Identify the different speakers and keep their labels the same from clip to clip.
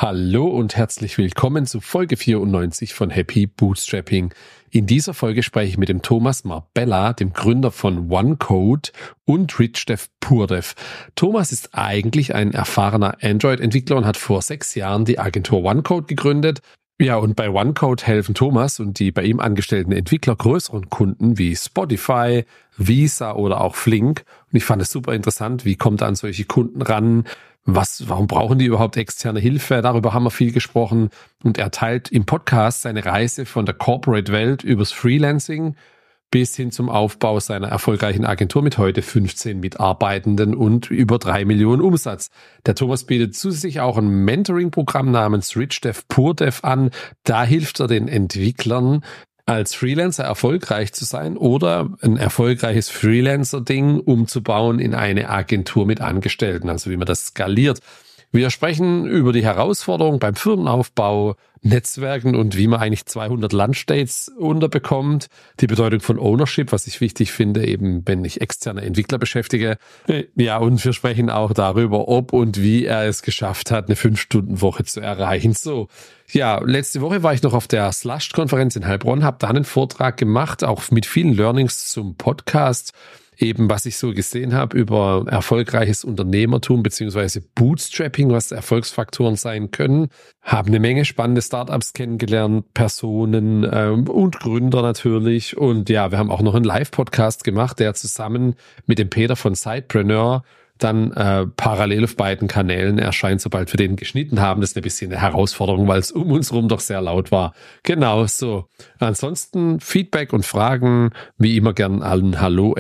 Speaker 1: Hallo und herzlich willkommen zu Folge 94 von Happy Bootstrapping. In dieser Folge spreche ich mit dem Thomas Marbella, dem Gründer von OneCode und RichDev PurDev. Thomas ist eigentlich ein erfahrener Android-Entwickler und hat vor 6 Jahren die Agentur OneCode gegründet. Ja, und bei OneCode helfen Thomas und die bei ihm angestellten Entwickler größeren Kunden wie Spotify, Visa oder auch Flink. Und ich fand es super interessant, wie kommt er an solche Kunden ran? Warum brauchen die überhaupt externe Hilfe? Darüber haben wir viel gesprochen. Und er teilt im Podcast seine Reise von der Corporate-Welt übers Freelancing bis hin zum Aufbau seiner erfolgreichen Agentur mit heute 15 Mitarbeitenden und über 3 Millionen Umsatz. Der Thomas bietet zusätzlich auch ein Mentoring-Programm namens RichDev PurDev an. Da hilft er den Entwicklern, als Freelancer erfolgreich zu sein oder ein erfolgreiches Freelancer-Ding umzubauen in eine Agentur mit Angestellten, also wie man das skaliert. Wir sprechen über die Herausforderungen beim Firmenaufbau, Netzwerken und wie man eigentlich 200 Lunchdates unterbekommt. Die Bedeutung von Ownership, was ich wichtig finde, eben wenn ich externe Entwickler beschäftige. Ja, und wir sprechen auch darüber, ob und wie er es geschafft hat, eine 5-Stunden-Woche zu erreichen. So, ja, letzte Woche war ich noch auf der Slush-Konferenz in Heilbronn, habe da einen Vortrag gemacht, auch mit vielen Learnings zum Podcast. Eben, was ich so gesehen habe über erfolgreiches Unternehmertum beziehungsweise Bootstrapping, was Erfolgsfaktoren sein können. Habe eine Menge spannende Startups kennengelernt, Personen und Gründer natürlich. Und ja, wir haben auch noch einen Live-Podcast gemacht, der zusammen mit dem Peter von Sidepreneur dann parallel auf beiden Kanälen erscheint, sobald wir den geschnitten haben. Das ist ein bisschen eine Herausforderung, weil es um uns rum doch sehr laut war. Genau, so. Ansonsten Feedback und Fragen, wie immer gern an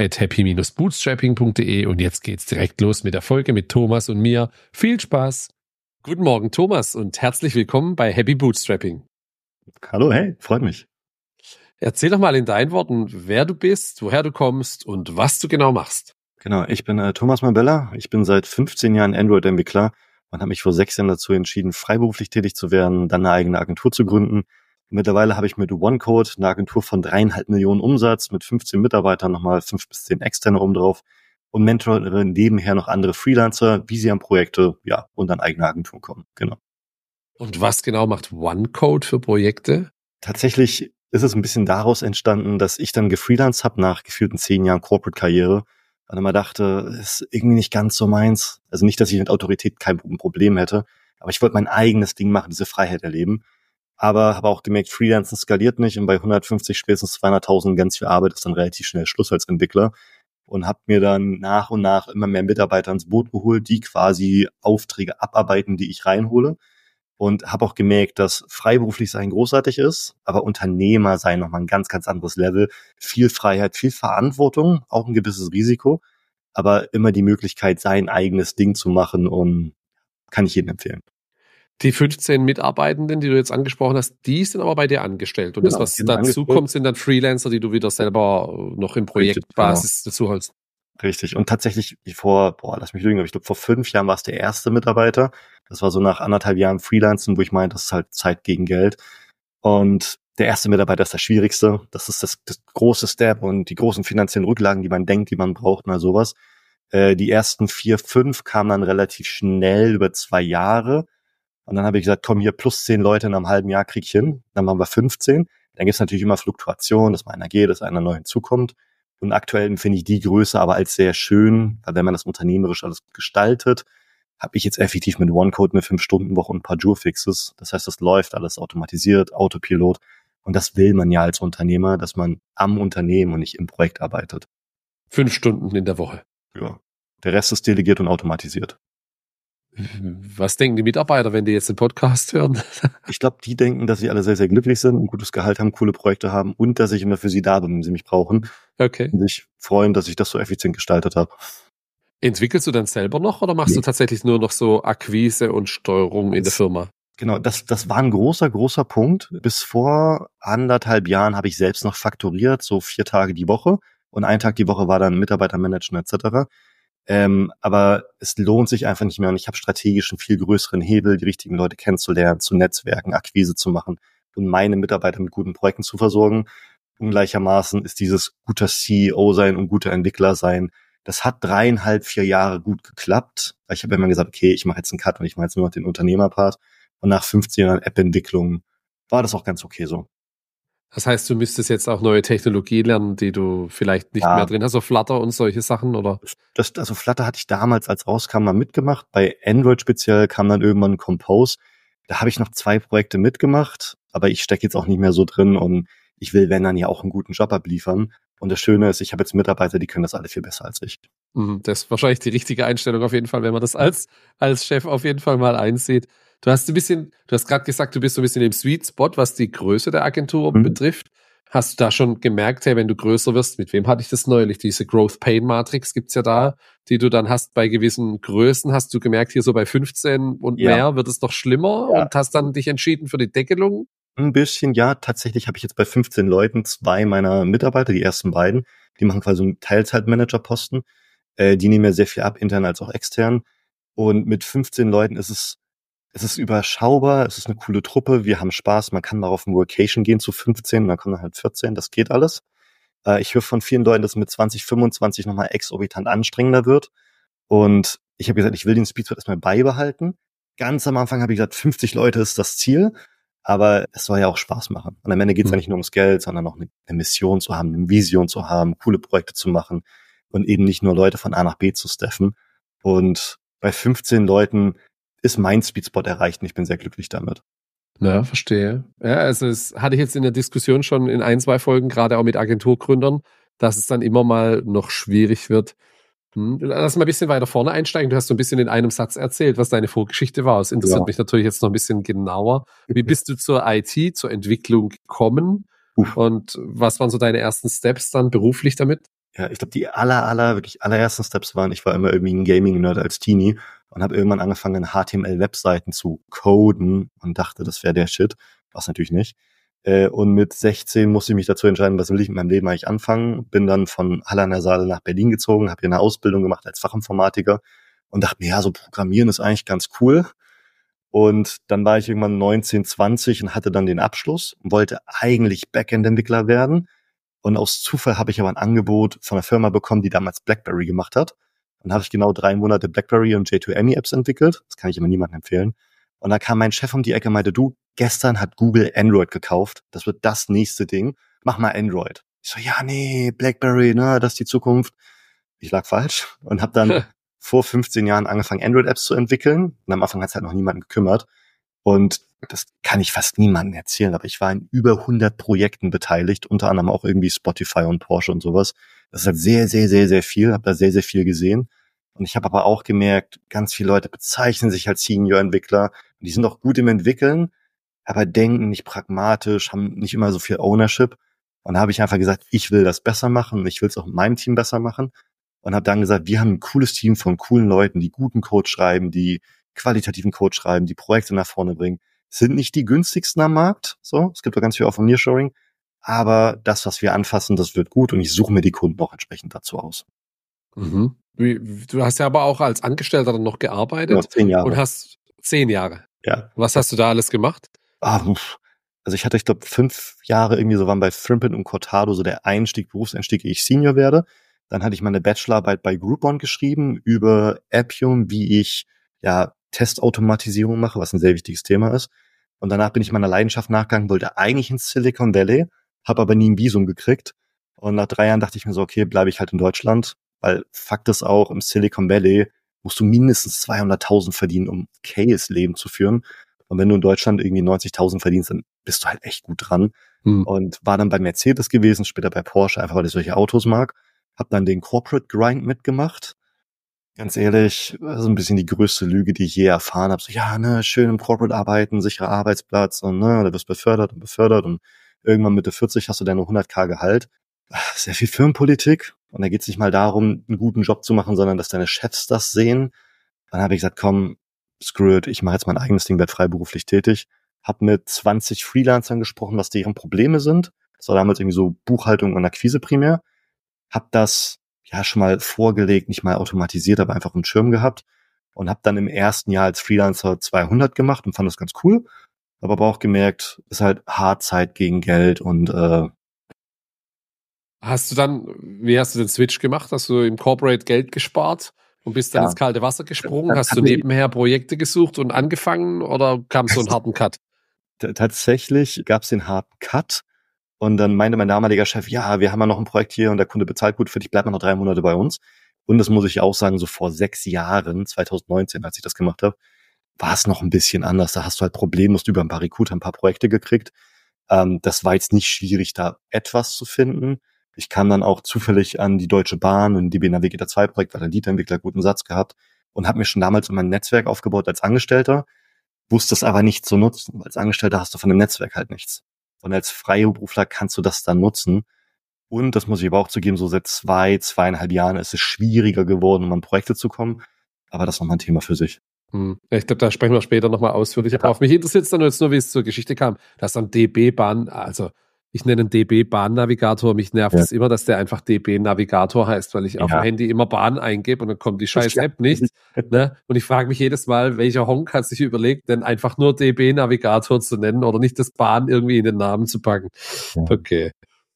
Speaker 1: hallo@happy-bootstrapping.de und jetzt geht's direkt los mit der Folge mit Thomas und mir. Viel Spaß! Guten Morgen, Thomas, und herzlich willkommen bei Happy Bootstrapping.
Speaker 2: Hallo, hey, freut mich.
Speaker 1: Erzähl doch mal in deinen Worten, wer du bist, woher du kommst und was du genau machst.
Speaker 2: Genau, ich bin Thomas Marbella. Ich bin seit 15 Jahren Android-Entwickler und habe mich vor 6 Jahren dazu entschieden, freiberuflich tätig zu werden, dann eine eigene Agentur zu gründen. Mittlerweile habe ich mit OneCode eine Agentur von 3,5 Millionen Umsatz mit 15 Mitarbeitern, nochmal 5 bis 10 externe oben drauf und mentore nebenher noch andere Freelancer, wie sie an Projekte, ja, und an eigene Agenturen kommen. Genau.
Speaker 1: Und was genau macht OneCode für Projekte?
Speaker 2: Tatsächlich ist es ein bisschen daraus entstanden, dass ich dann gefreelanced habe nach gefühlten 10 Jahren Corporate-Karriere. Und immer dachte, ist irgendwie nicht ganz so meins. Also nicht, dass ich mit Autorität kein Problem hätte, aber ich wollte mein eigenes Ding machen, diese Freiheit erleben. Aber habe auch gemerkt, Freelancen skaliert nicht und bei 150, spätestens 200.000 ganz viel Arbeit ist dann relativ schnell Schluss als Entwickler. Und habe mir dann nach und nach immer mehr Mitarbeiter ins Boot geholt, die quasi Aufträge abarbeiten, die ich reinhole. Und habe auch gemerkt, dass freiberuflich sein großartig ist, aber Unternehmer sein nochmal ein ganz, ganz anderes Level. Viel Freiheit, viel Verantwortung, auch ein gewisses Risiko, aber immer die Möglichkeit, sein eigenes Ding zu machen, und kann ich jedem empfehlen.
Speaker 1: Die 15 Mitarbeitenden, die du jetzt angesprochen hast, die sind aber bei dir angestellt. Und
Speaker 2: Genau,
Speaker 1: das, was dazu kommt, sind dann Freelancer, die du wieder selber noch im Projektbasis dazu holst.
Speaker 2: Richtig. Und tatsächlich lass mich lügen, aber ich glaube, vor 5 Jahren war es der erste Mitarbeiter. Das war so nach 1,5 Jahren Freelancen, wo ich meinte, das ist halt Zeit gegen Geld. Und der erste Mitarbeiter ist das Schwierigste. Das ist das große Step und die großen finanziellen Rücklagen, die man denkt, die man braucht, mal sowas. Die ersten 4, 5 kamen dann relativ schnell über 2 Jahre. Und dann habe ich gesagt, komm hier, plus 10 Leute in einem halben Jahr krieg ich hin. Dann machen wir 15. Dann gibt es natürlich immer Fluktuation, dass mal einer geht, dass einer neu hinzukommt. Und aktuell empfinde ich die Größe aber als sehr schön, weil wenn man das unternehmerisch alles gestaltet, habe ich jetzt effektiv mit OneCode eine 5-Stunden-Woche und ein paar Jour-Fixes. Das heißt, das läuft alles automatisiert, Autopilot. Und das will man ja als Unternehmer, dass man am Unternehmen und nicht im Projekt arbeitet.
Speaker 1: 5 Stunden in der Woche.
Speaker 2: Ja. Der Rest ist delegiert und automatisiert.
Speaker 1: Was denken die Mitarbeiter, wenn die jetzt den Podcast hören?
Speaker 2: Ich glaube, die denken, dass sie alle sehr, sehr glücklich sind, ein gutes Gehalt haben, coole Projekte haben und dass ich immer für sie da bin, wenn sie mich brauchen.
Speaker 1: Okay.
Speaker 2: Und sich freuen, dass ich das so effizient gestaltet habe.
Speaker 1: Entwickelst du dann selber noch oder machst du tatsächlich nur noch so Akquise und Steuerung in der Firma?
Speaker 2: Genau, das war ein großer Punkt. Bis vor 1,5 Jahren habe ich selbst noch fakturiert, so 4 Tage die Woche. Und 1 Tag die Woche war dann Mitarbeitermanagen etc. Aber es lohnt sich einfach nicht mehr und ich habe strategisch einen viel größeren Hebel, die richtigen Leute kennenzulernen, zu Netzwerken, Akquise zu machen und meine Mitarbeiter mit guten Projekten zu versorgen. Ungleichermaßen ist dieses guter CEO sein und guter Entwickler sein, das hat 3,5, 4 Jahre gut geklappt. Ich habe immer gesagt, okay, ich mache jetzt einen Cut und ich mache jetzt nur noch den Unternehmerpart. Und nach 15 Jahren App-Entwicklung war das auch ganz okay so.
Speaker 1: Das heißt, du müsstest jetzt auch neue Technologie lernen, die du vielleicht nicht mehr drin hast, so Flutter und solche Sachen, oder?
Speaker 2: Also Flutter hatte ich damals, als rauskam, mal mitgemacht. Bei Android speziell kam dann irgendwann Compose. Da habe ich noch 2 Projekte mitgemacht, aber ich stecke jetzt auch nicht mehr so drin und ich will, wenn dann ja auch einen guten Job abliefern. Und das Schöne ist, ich habe jetzt Mitarbeiter, die können das alle viel besser als ich.
Speaker 1: Das ist wahrscheinlich die richtige Einstellung auf jeden Fall, wenn man das als Chef auf jeden Fall mal einsieht. Du hast gerade gesagt, du bist so ein bisschen im Sweet Spot, was die Größe der Agentur betrifft. Hast du da schon gemerkt, hey, wenn du größer wirst, mit wem hatte ich das neulich? Diese Growth Pain Matrix gibt's ja da, die du dann hast bei gewissen Größen. Hast du gemerkt, hier so bei 15 und mehr wird es noch schlimmer und hast dann dich entschieden für die Deckelung?
Speaker 2: Ein bisschen, ja. Tatsächlich habe ich jetzt bei 15 Leuten 2 meiner Mitarbeiter, die ersten beiden, die machen quasi einen Teilzeit-Manager-Posten. Die nehmen mir sehr viel ab, intern als auch extern. Und mit 15 Leuten ist es überschaubar, es ist eine coole Truppe, wir haben Spaß, man kann mal auf ein Workation gehen zu 15, dann kommen halt 14, das geht alles. Ich höre von vielen Leuten, dass es mit 20, 25 nochmal exorbitant anstrengender wird. Und ich habe gesagt, ich will den Speedspot erstmal beibehalten. Ganz am Anfang habe ich gesagt, 50 Leute ist das Ziel. Aber es soll ja auch Spaß machen. Und am Ende geht es ja nicht nur ums Geld, sondern auch eine Mission zu haben, eine Vision zu haben, coole Projekte zu machen und eben nicht nur Leute von A nach B zu staffen. Und bei 15 Leuten ist mein Speedspot erreicht und ich bin sehr glücklich damit.
Speaker 1: Ja, verstehe. Ja, also das hatte ich jetzt in der Diskussion schon in 1, 2 Folgen, gerade auch mit Agenturgründern, dass es dann immer mal noch schwierig wird. Lass mal ein bisschen weiter vorne einsteigen. Du hast so ein bisschen in einem Satz erzählt, was deine Vorgeschichte war. Das interessiert mich natürlich jetzt noch ein bisschen genauer. Wie bist du zur IT, zur Entwicklung gekommen? Und was waren so deine ersten Steps dann beruflich damit?
Speaker 2: Ja, ich glaube, die wirklich allerersten Steps waren, ich war immer irgendwie ein Gaming-Nerd als Teenie und habe irgendwann angefangen, HTML-Webseiten zu coden und dachte, das wäre der Shit. Was natürlich nicht. Und mit 16 musste ich mich dazu entscheiden, was will ich mit meinem Leben eigentlich anfangen. Bin dann von Halle an der Saale nach Berlin gezogen, habe hier eine Ausbildung gemacht als Fachinformatiker und dachte mir, ja, so Programmieren ist eigentlich ganz cool. Und dann war ich irgendwann 19, 20 und hatte dann den Abschluss und wollte eigentlich Backend-Entwickler werden. Und aus Zufall habe ich aber ein Angebot von einer Firma bekommen, die damals BlackBerry gemacht hat. Und da habe ich genau 3 Monate BlackBerry und J2ME-Apps entwickelt. Das kann ich immer niemandem empfehlen. Und da kam mein Chef um die Ecke und meinte, du, gestern hat Google Android gekauft. Das wird das nächste Ding. Mach mal Android. Ich so, ja, nee, BlackBerry, ne, das ist die Zukunft. Ich lag falsch und habe dann vor 15 Jahren angefangen, Android-Apps zu entwickeln. Und am Anfang hat es halt noch niemanden gekümmert. Und das kann ich fast niemandem erzählen, aber ich war in über 100 Projekten beteiligt, unter anderem auch irgendwie Spotify und Porsche und sowas. Das ist halt sehr, sehr, sehr, sehr viel, habe da sehr, sehr viel gesehen. Und ich habe aber auch gemerkt, ganz viele Leute bezeichnen sich als Senior-Entwickler und die sind auch gut im Entwickeln, aber denken nicht pragmatisch, haben nicht immer so viel Ownership. Und da habe ich einfach gesagt, ich will das besser machen und ich will es auch in meinem Team besser machen. Und habe dann gesagt, wir haben ein cooles Team von coolen Leuten, die guten Code schreiben, die qualitativen Code schreiben, die Projekte nach vorne bringen. Sind nicht die günstigsten am Markt, so. Es gibt auch ganz viel auch vom Nearshoring. Aber das, was wir anfassen, das wird gut und ich suche mir die Kunden auch entsprechend dazu aus.
Speaker 1: Mhm. Du hast ja aber auch als Angestellter dann noch gearbeitet.
Speaker 2: Ja, 10 Jahre.
Speaker 1: Und hast 10 Jahre.
Speaker 2: Ja.
Speaker 1: Was hast du da alles gemacht?
Speaker 2: Also ich hatte, ich glaube, 5 Jahre irgendwie so waren bei Frimpin und Cortado so der Berufseinstieg, ehe ich Senior werde. Dann hatte ich meine Bachelorarbeit bei Groupon geschrieben über Appium, wie ich Testautomatisierung mache, was ein sehr wichtiges Thema ist. Und danach bin ich meiner Leidenschaft nachgegangen, wollte eigentlich ins Silicon Valley, habe aber nie ein Visum gekriegt. Und nach 3 Jahren dachte ich mir so, okay, bleibe ich halt in Deutschland, weil Fakt ist auch, im Silicon Valley musst du mindestens 200.000 verdienen, um okayes Leben zu führen. Und wenn du in Deutschland irgendwie 90.000 verdienst, dann bist du halt echt gut dran. Und war dann bei Mercedes gewesen, später bei Porsche, einfach weil ich solche Autos mag. Hab dann den Corporate Grind mitgemacht. Ganz ehrlich, so ein bisschen die größte Lüge, die ich je erfahren habe. So, ja, ne, schön im Corporate arbeiten, sicherer Arbeitsplatz und ne, da wirst befördert und irgendwann Mitte 40 hast du deine 100.000 Gehalt. Sehr viel Firmenpolitik und da geht es nicht mal darum, einen guten Job zu machen, sondern dass deine Chefs das sehen. Dann habe ich gesagt, komm, screw it, ich mache jetzt mein eigenes Ding, werde freiberuflich tätig. Hab mit 20 Freelancern gesprochen, was deren Probleme sind. Das war damals irgendwie so Buchhaltung und Akquise primär. Hab das schon mal vorgelegt, nicht mal automatisiert, aber einfach einen Schirm gehabt und habe dann im ersten Jahr als Freelancer 200 gemacht und fand das ganz cool. Aber auch gemerkt, ist halt hart Zeit gegen Geld und
Speaker 1: wie hast du den Switch gemacht? Hast du im Corporate Geld gespart? Und bist dann
Speaker 2: Ja.
Speaker 1: ins kalte Wasser gesprungen? Hast du nebenher Projekte gesucht und angefangen oder kam so ein harten Cut?
Speaker 2: Tatsächlich gab es den harten Cut und dann meinte mein damaliger Chef, ja, wir haben ja noch ein Projekt hier und der Kunde bezahlt gut für dich, bleib mal noch 3 Monate bei uns. Und das muss ich auch sagen, so vor 6 Jahren, 2019, als ich das gemacht habe, war es noch ein bisschen anders. Da hast du halt problemlos über ein paar Recruiter ein paar Projekte gekriegt. Das war jetzt nicht schwierig, da etwas zu finden. Ich kam dann auch zufällig an die Deutsche Bahn und DB Navigator 2 Projekt, war der Lead-Entwickler, guten Satz gehabt und habe mir schon damals mein Netzwerk aufgebaut als Angestellter, wusste es aber nicht zu nutzen. Als Angestellter hast du von dem Netzwerk halt nichts. Und als Freiberufler kannst du das dann nutzen. Und das muss ich aber auch zugeben, so seit 2,5 Jahren ist es schwieriger geworden, um an Projekte zu kommen. Aber das ist nochmal ein Thema für sich.
Speaker 1: Ich glaube, da sprechen wir später nochmal ausführlicher drauf. Mich interessiert es dann jetzt nur, wie es zur Geschichte kam, dass dann DB-Bahn, also ich nenne einen DB-Bahn-Navigator, mich nervt es immer, dass der einfach DB-Navigator heißt, weil ich auf dem Handy immer Bahn eingebe und dann kommt die scheiß App nicht. Ne? Und ich frage mich jedes Mal, welcher Honk hat sich überlegt, denn einfach nur DB-Navigator zu nennen oder nicht das Bahn irgendwie in den Namen zu packen. Okay.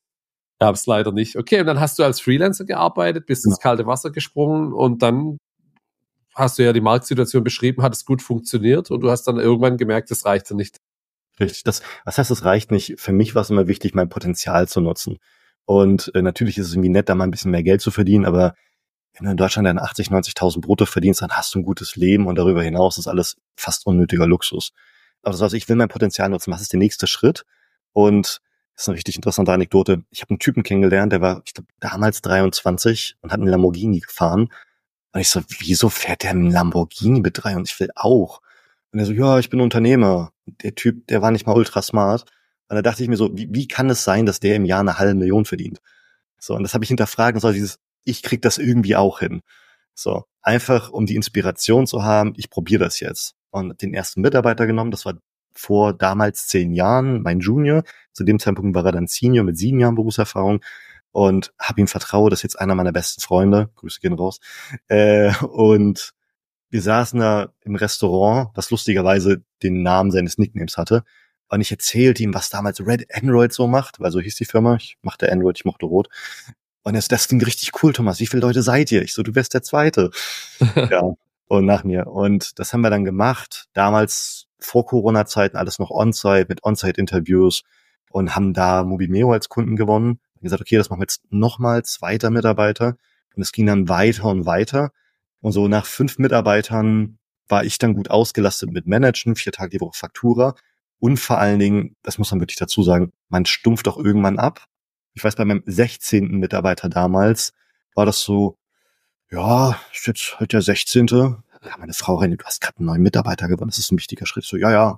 Speaker 1: Gab's leider nicht. Okay, und dann hast du als Freelancer gearbeitet, bist ins kalte Wasser gesprungen und dann hast du ja die Marktsituation beschrieben, hat es gut funktioniert und du hast dann irgendwann gemerkt, das reichte nicht.
Speaker 2: Richtig. Was heißt, es reicht nicht? Für mich war es immer wichtig, mein Potenzial zu nutzen. Und natürlich ist es irgendwie nett, da mal ein bisschen mehr Geld zu verdienen, aber wenn du in Deutschland dann 80.000, 90.000 brutto verdienst, dann hast du ein gutes Leben und darüber hinaus ist alles fast unnötiger Luxus. Aber das heißt, ich will mein Potenzial nutzen. Was ist der nächste Schritt? Und das ist eine richtig interessante Anekdote. Ich habe einen Typen kennengelernt, der war, ich glaube, damals 23 und hat einen Lamborghini gefahren. Und ich so, wieso fährt der einen Lamborghini mit 3 und ich will auch? Und er so, ja, ich bin Unternehmer. Der Typ, der war nicht mal ultra smart. Und da dachte ich mir so, wie kann es sein, dass der im Jahr 500.000 verdient? So, und das habe ich hinterfragt und so ich krieg das irgendwie auch hin. So, einfach um die Inspiration zu haben, ich probiere das jetzt. Und den ersten Mitarbeiter genommen, das war vor damals 10 Jahren, mein Junior. Zu dem Zeitpunkt war er dann Senior mit 7 Jahren Berufserfahrung. Und habe ihm vertraut, das ist jetzt einer meiner besten Freunde. Grüße gehen raus. Und wir saßen da im Restaurant, das lustigerweise den Namen seines Nicknames hatte. Und ich erzählte ihm, was damals Red Android so macht, weil so hieß die Firma. Ich machte Android, ich mochte Rot. Und das klingt richtig cool, Thomas. Wie viele Leute seid ihr? Ich so, du wärst der Zweite. Ja, und nach mir. Und das haben wir dann gemacht. Damals vor Corona-Zeiten alles noch On-Site mit On-Site-Interviews und haben da Mobimeo als Kunden gewonnen. Und gesagt, okay, das machen wir jetzt nochmal, zweiter Mitarbeiter. Und es ging dann weiter und weiter. Und so nach 5 Mitarbeitern war ich dann gut ausgelastet mit Managen, 4 Tage die Woche Faktura. Und vor allen Dingen, das muss man wirklich dazu sagen, man stumpft doch irgendwann ab. Ich weiß, bei meinem 16. Mitarbeiter damals war das so, ja, ist jetzt heute der 16. Ja, meine Frau, René, du hast gerade einen neuen Mitarbeiter gewonnen, das ist ein wichtiger Schritt. So,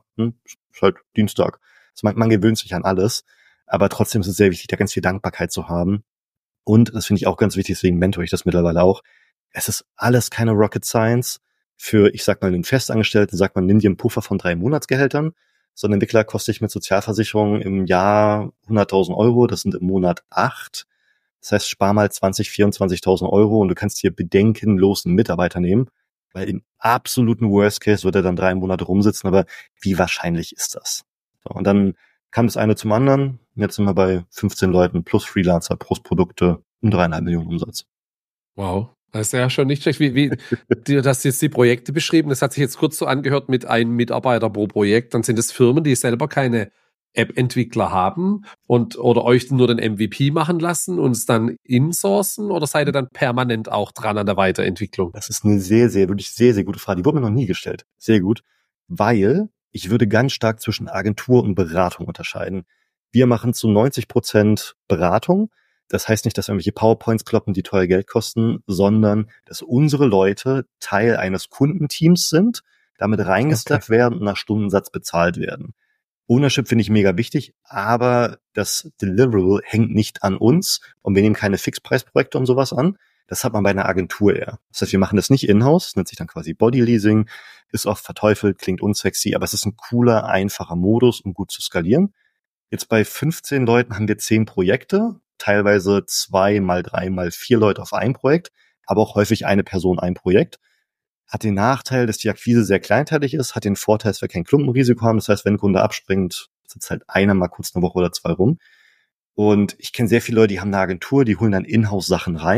Speaker 2: ist halt Dienstag. Also man gewöhnt sich an alles, aber trotzdem ist es sehr wichtig, da ganz viel Dankbarkeit zu haben. Und das finde ich auch ganz wichtig, deswegen mentore ich das mittlerweile auch. Es ist alles keine Rocket Science. Für, ich sag mal, einen Festangestellten sagt man, nimm dir einen Puffer von 3 Monatsgehältern. So ein Entwickler kostet dich mit Sozialversicherung im Jahr 100.000 Euro, das sind im Monat 8. Das heißt, spar mal 20.000, 24.000 Euro und du kannst hier bedenkenlos einen Mitarbeiter nehmen, weil im absoluten Worst Case wird er dann 3 Monate rumsitzen, aber wie wahrscheinlich ist das? So, und dann kam das eine zum anderen. Jetzt sind wir bei 15 Leuten plus Freelancer, plus Produkte um 3,5 Millionen Umsatz.
Speaker 1: Wow. Das ist ja schon nicht schlecht. Du hast jetzt die Projekte beschrieben. Das hat sich jetzt kurz so angehört mit einem Mitarbeiter pro Projekt. Dann sind es Firmen, die selber keine App-Entwickler haben oder euch nur den MVP machen lassen und es dann insourcen oder seid ihr dann permanent auch dran an der Weiterentwicklung?
Speaker 2: Das ist eine wirklich sehr, sehr gute Frage. Die wurde mir noch nie gestellt. Sehr gut. Weil ich würde ganz stark zwischen Agentur und Beratung unterscheiden. Wir machen zu 90% Beratung. Das heißt nicht, dass irgendwelche PowerPoints kloppen, die teuer Geld kosten, sondern dass unsere Leute Teil eines Kundenteams sind, damit reingestafft werden und nach Stundensatz bezahlt werden. Ownership finde ich mega wichtig, aber das Deliverable hängt nicht an uns und wir nehmen keine Fixpreisprojekte und sowas an. Das hat man bei einer Agentur eher. Das heißt, wir machen das nicht in-house, das nennt sich dann quasi Bodyleasing, ist oft verteufelt, klingt unsexy, aber es ist ein cooler, einfacher Modus, um gut zu skalieren. Jetzt bei 15 Leuten haben wir 10 Projekte, teilweise 2 mal 3 mal 4 Leute auf ein Projekt, aber auch häufig eine Person ein Projekt. Hat den Nachteil, dass die Akquise sehr kleinteilig ist, hat den Vorteil, dass wir kein Klumpenrisiko haben. Das heißt, wenn ein Kunde abspringt, sitzt halt einer mal kurz eine Woche oder 2 rum. Und ich kenne sehr viele Leute, die haben eine Agentur, die holen dann Inhouse-Sachen rein,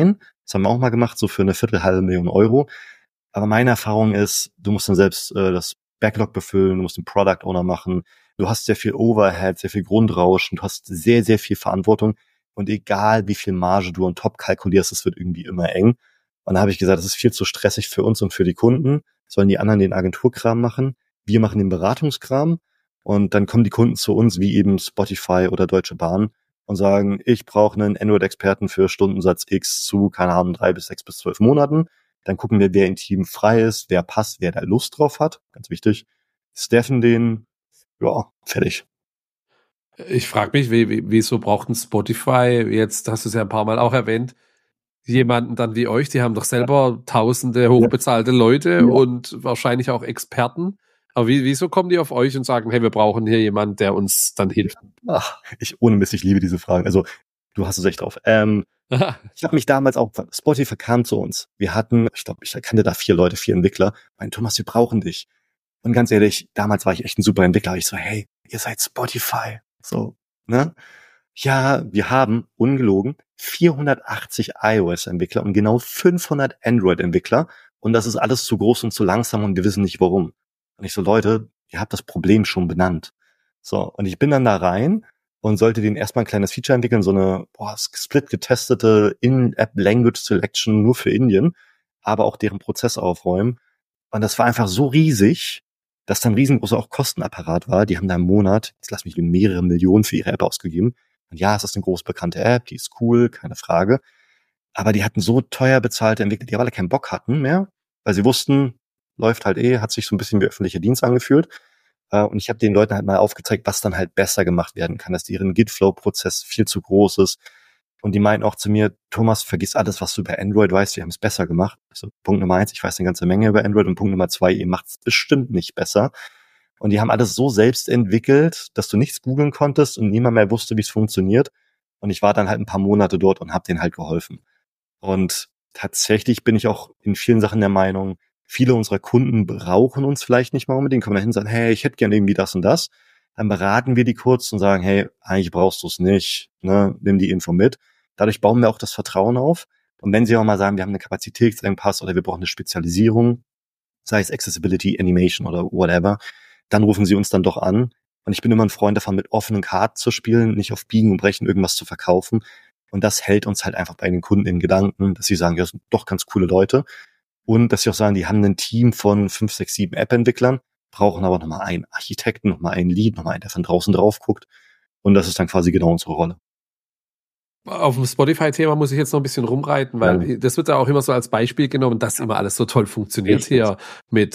Speaker 2: Das haben wir auch mal gemacht, so für eine halbe Million Euro. Aber meine Erfahrung ist, du musst dann selbst das Backlog befüllen, du musst den Product Owner machen, du hast sehr viel Overhead, sehr viel Grundrauschen, du hast sehr, sehr viel Verantwortung und egal wie viel Marge du on top kalkulierst, es wird irgendwie immer eng. Und da habe ich gesagt, das ist viel zu stressig für uns und für die Kunden, sollen die anderen den Agenturkram machen, wir machen den Beratungskram und dann kommen die Kunden zu uns, wie eben Spotify oder Deutsche Bahn und sagen, ich brauche einen Android-Experten für Stundensatz X zu, keine Ahnung, 3 bis 6 bis 12 Monaten. Dann gucken wir, wer im Team frei ist, wer passt, wer da Lust drauf hat. Ganz wichtig. Steffen den, ja, fertig.
Speaker 1: Ich frage mich, wieso braucht ein Spotify, jetzt hast du es ja ein paar Mal auch erwähnt, jemanden dann wie euch, die haben doch selber tausende hochbezahlte Leute und wahrscheinlich auch Experten. Aber wieso kommen die auf euch und sagen, hey, wir brauchen hier jemanden, der uns dann hilft?
Speaker 2: Ach, ohne Mist, ich liebe diese Fragen. Also, du hast es echt drauf. Ich habe mich damals auch, Spotify kam zu uns. Wir hatten, ich glaube, ich kannte da 4 Leute, 4 Entwickler. Mein Thomas, wir brauchen dich. Und ganz ehrlich, damals war ich echt ein super Entwickler. Ich so, hey, ihr seid Spotify. So, ne? Ja, wir haben, ungelogen, 480 iOS-Entwickler und genau 500 Android-Entwickler. Und das ist alles zu groß und zu langsam und wir wissen nicht warum. Und ich so, Leute, ihr habt das Problem schon benannt. So, und ich bin dann da rein und sollte denen erstmal ein kleines Feature entwickeln, so eine split getestete In-App Language Selection nur für Indien, aber auch deren Prozess aufräumen. Und das war einfach so riesig, dass da ein riesengroßer auch Kostenapparat war. Die haben da im Monat, jetzt lass mich mehrere Millionen für ihre App ausgegeben. Und ja, es ist eine groß bekannte App, die ist cool, keine Frage. Aber die hatten so teuer bezahlte Entwickler, die aber alle keinen Bock hatten mehr, weil sie wussten, läuft halt hat sich so ein bisschen wie öffentlicher Dienst angefühlt. Und ich habe den Leuten halt mal aufgezeigt, was dann halt besser gemacht werden kann, dass deren Git-Flow-Prozess viel zu groß ist. Und die meinten auch zu mir, Thomas, vergiss alles, was du über Android weißt, wir haben es besser gemacht. Also Punkt Nummer 1, ich weiß eine ganze Menge über Android und Punkt Nummer 2, ihr macht es bestimmt nicht besser. Und die haben alles so selbst entwickelt, dass du nichts googeln konntest und niemand mehr wusste, wie es funktioniert. Und ich war dann halt ein paar Monate dort und habe denen halt geholfen. Und tatsächlich bin ich auch in vielen Sachen der Meinung, viele unserer Kunden brauchen uns vielleicht nicht mal unbedingt, kommen da hin und sagen, hey, ich hätte gerne irgendwie das und das. Dann beraten wir die kurz und sagen, hey, eigentlich brauchst du es nicht, ne? Nimm die Info mit. Dadurch bauen wir auch das Vertrauen auf. Und wenn sie auch mal sagen, wir haben eine Kapazitätsengpass oder wir brauchen eine Spezialisierung, sei es Accessibility, Animation oder whatever, dann rufen sie uns dann doch an. Und ich bin immer ein Freund davon, mit offenen Karten zu spielen, nicht auf Biegen und Brechen irgendwas zu verkaufen. Und das hält uns halt einfach bei den Kunden in Gedanken, dass sie sagen, ja, das sind doch ganz coole Leute. Und dass sie auch sagen, die haben ein Team von 5, 6, 7 App-Entwicklern, brauchen aber nochmal einen Architekten, nochmal einen Lead, nochmal einen, der von draußen drauf guckt. Und das ist dann quasi genau unsere Rolle.
Speaker 1: Auf dem Spotify-Thema muss ich jetzt noch ein bisschen rumreiten, weil das wird ja auch immer so als Beispiel genommen, dass immer alles so toll funktioniert hier mit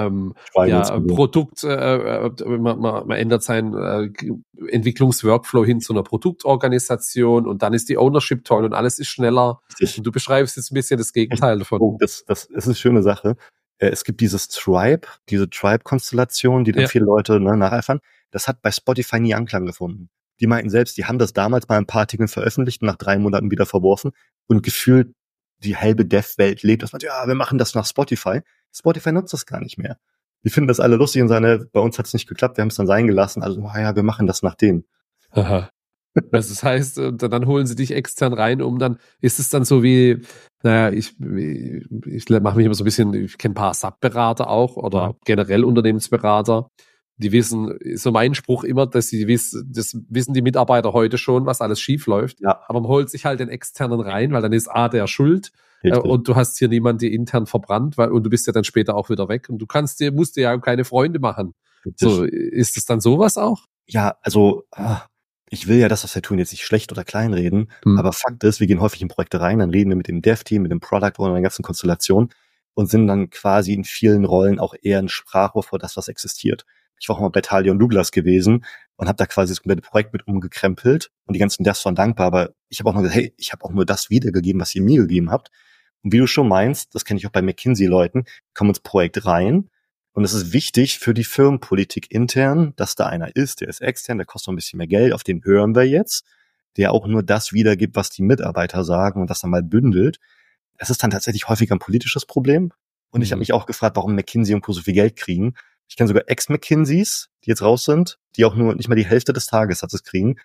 Speaker 1: Produkt, man ändert seinen Entwicklungsworkflow hin zu einer Produktorganisation und dann ist die Ownership toll und alles ist schneller. Und du beschreibst jetzt ein bisschen das Gegenteil davon.
Speaker 2: Das ist eine schöne Sache. Es gibt diese Tribe-Konstellation, die dann viele Leute nacheifern. Das hat bei Spotify nie Anklang gefunden. Die meinten selbst, die haben das damals bei ein paar Artikeln veröffentlicht und nach 3 Monaten wieder verworfen und gefühlt die halbe Dev-Welt lebt, dass man, ja, wir machen das nach Spotify. Spotify nutzt das gar nicht mehr. Die finden das alle lustig und sagen, bei uns hat es nicht geklappt, wir haben es dann sein gelassen, also ja, wir machen das nach denen.
Speaker 1: Aha. Das heißt, dann holen sie dich extern rein, ist es dann so wie, naja, ich mache mich immer so ein bisschen, ich kenne ein paar SAP-Berater auch oder generell Unternehmensberater. Die wissen, so mein Spruch immer, das wissen die Mitarbeiter heute schon, was alles schief läuft.
Speaker 2: Ja.
Speaker 1: Aber man holt sich halt den externen rein, weil dann ist der schuld. Und du hast hier niemanden, die intern verbrannt, und du bist ja dann später auch wieder weg. Und musst dir ja keine Freunde machen. Richtig. So, ist es dann sowas auch?
Speaker 2: Ja, also, ich will ja das, was wir tun, jetzt nicht schlecht oder kleinreden. Aber Fakt ist, wir gehen häufig in Projekte rein, dann reden wir mit dem Dev-Team, mit dem Product Owner, der ganzen Konstellation und sind dann quasi in vielen Rollen auch eher ein Sprachrohr für das, was existiert. Ich war auch mal bei Thalia und Douglas gewesen und habe da quasi das komplette Projekt mit umgekrempelt und die ganzen Devs waren dankbar, aber ich habe auch nur gesagt, hey, ich habe auch nur das wiedergegeben, was ihr mir gegeben habt. Und wie du schon meinst, das kenne ich auch bei McKinsey-Leuten, kommen ins Projekt rein und es ist wichtig für die Firmenpolitik intern, dass da einer ist, der ist extern, der kostet noch ein bisschen mehr Geld, auf den hören wir jetzt, der auch nur das wiedergibt, was die Mitarbeiter sagen und das dann mal bündelt. Es ist dann tatsächlich häufig ein politisches Problem und ich habe mich auch gefragt, warum McKinsey und Co. so viel Geld kriegen. Ich kenne sogar Ex-McKinseys, die jetzt raus sind, die auch nur nicht mal die Hälfte des Tagessatzes kriegen.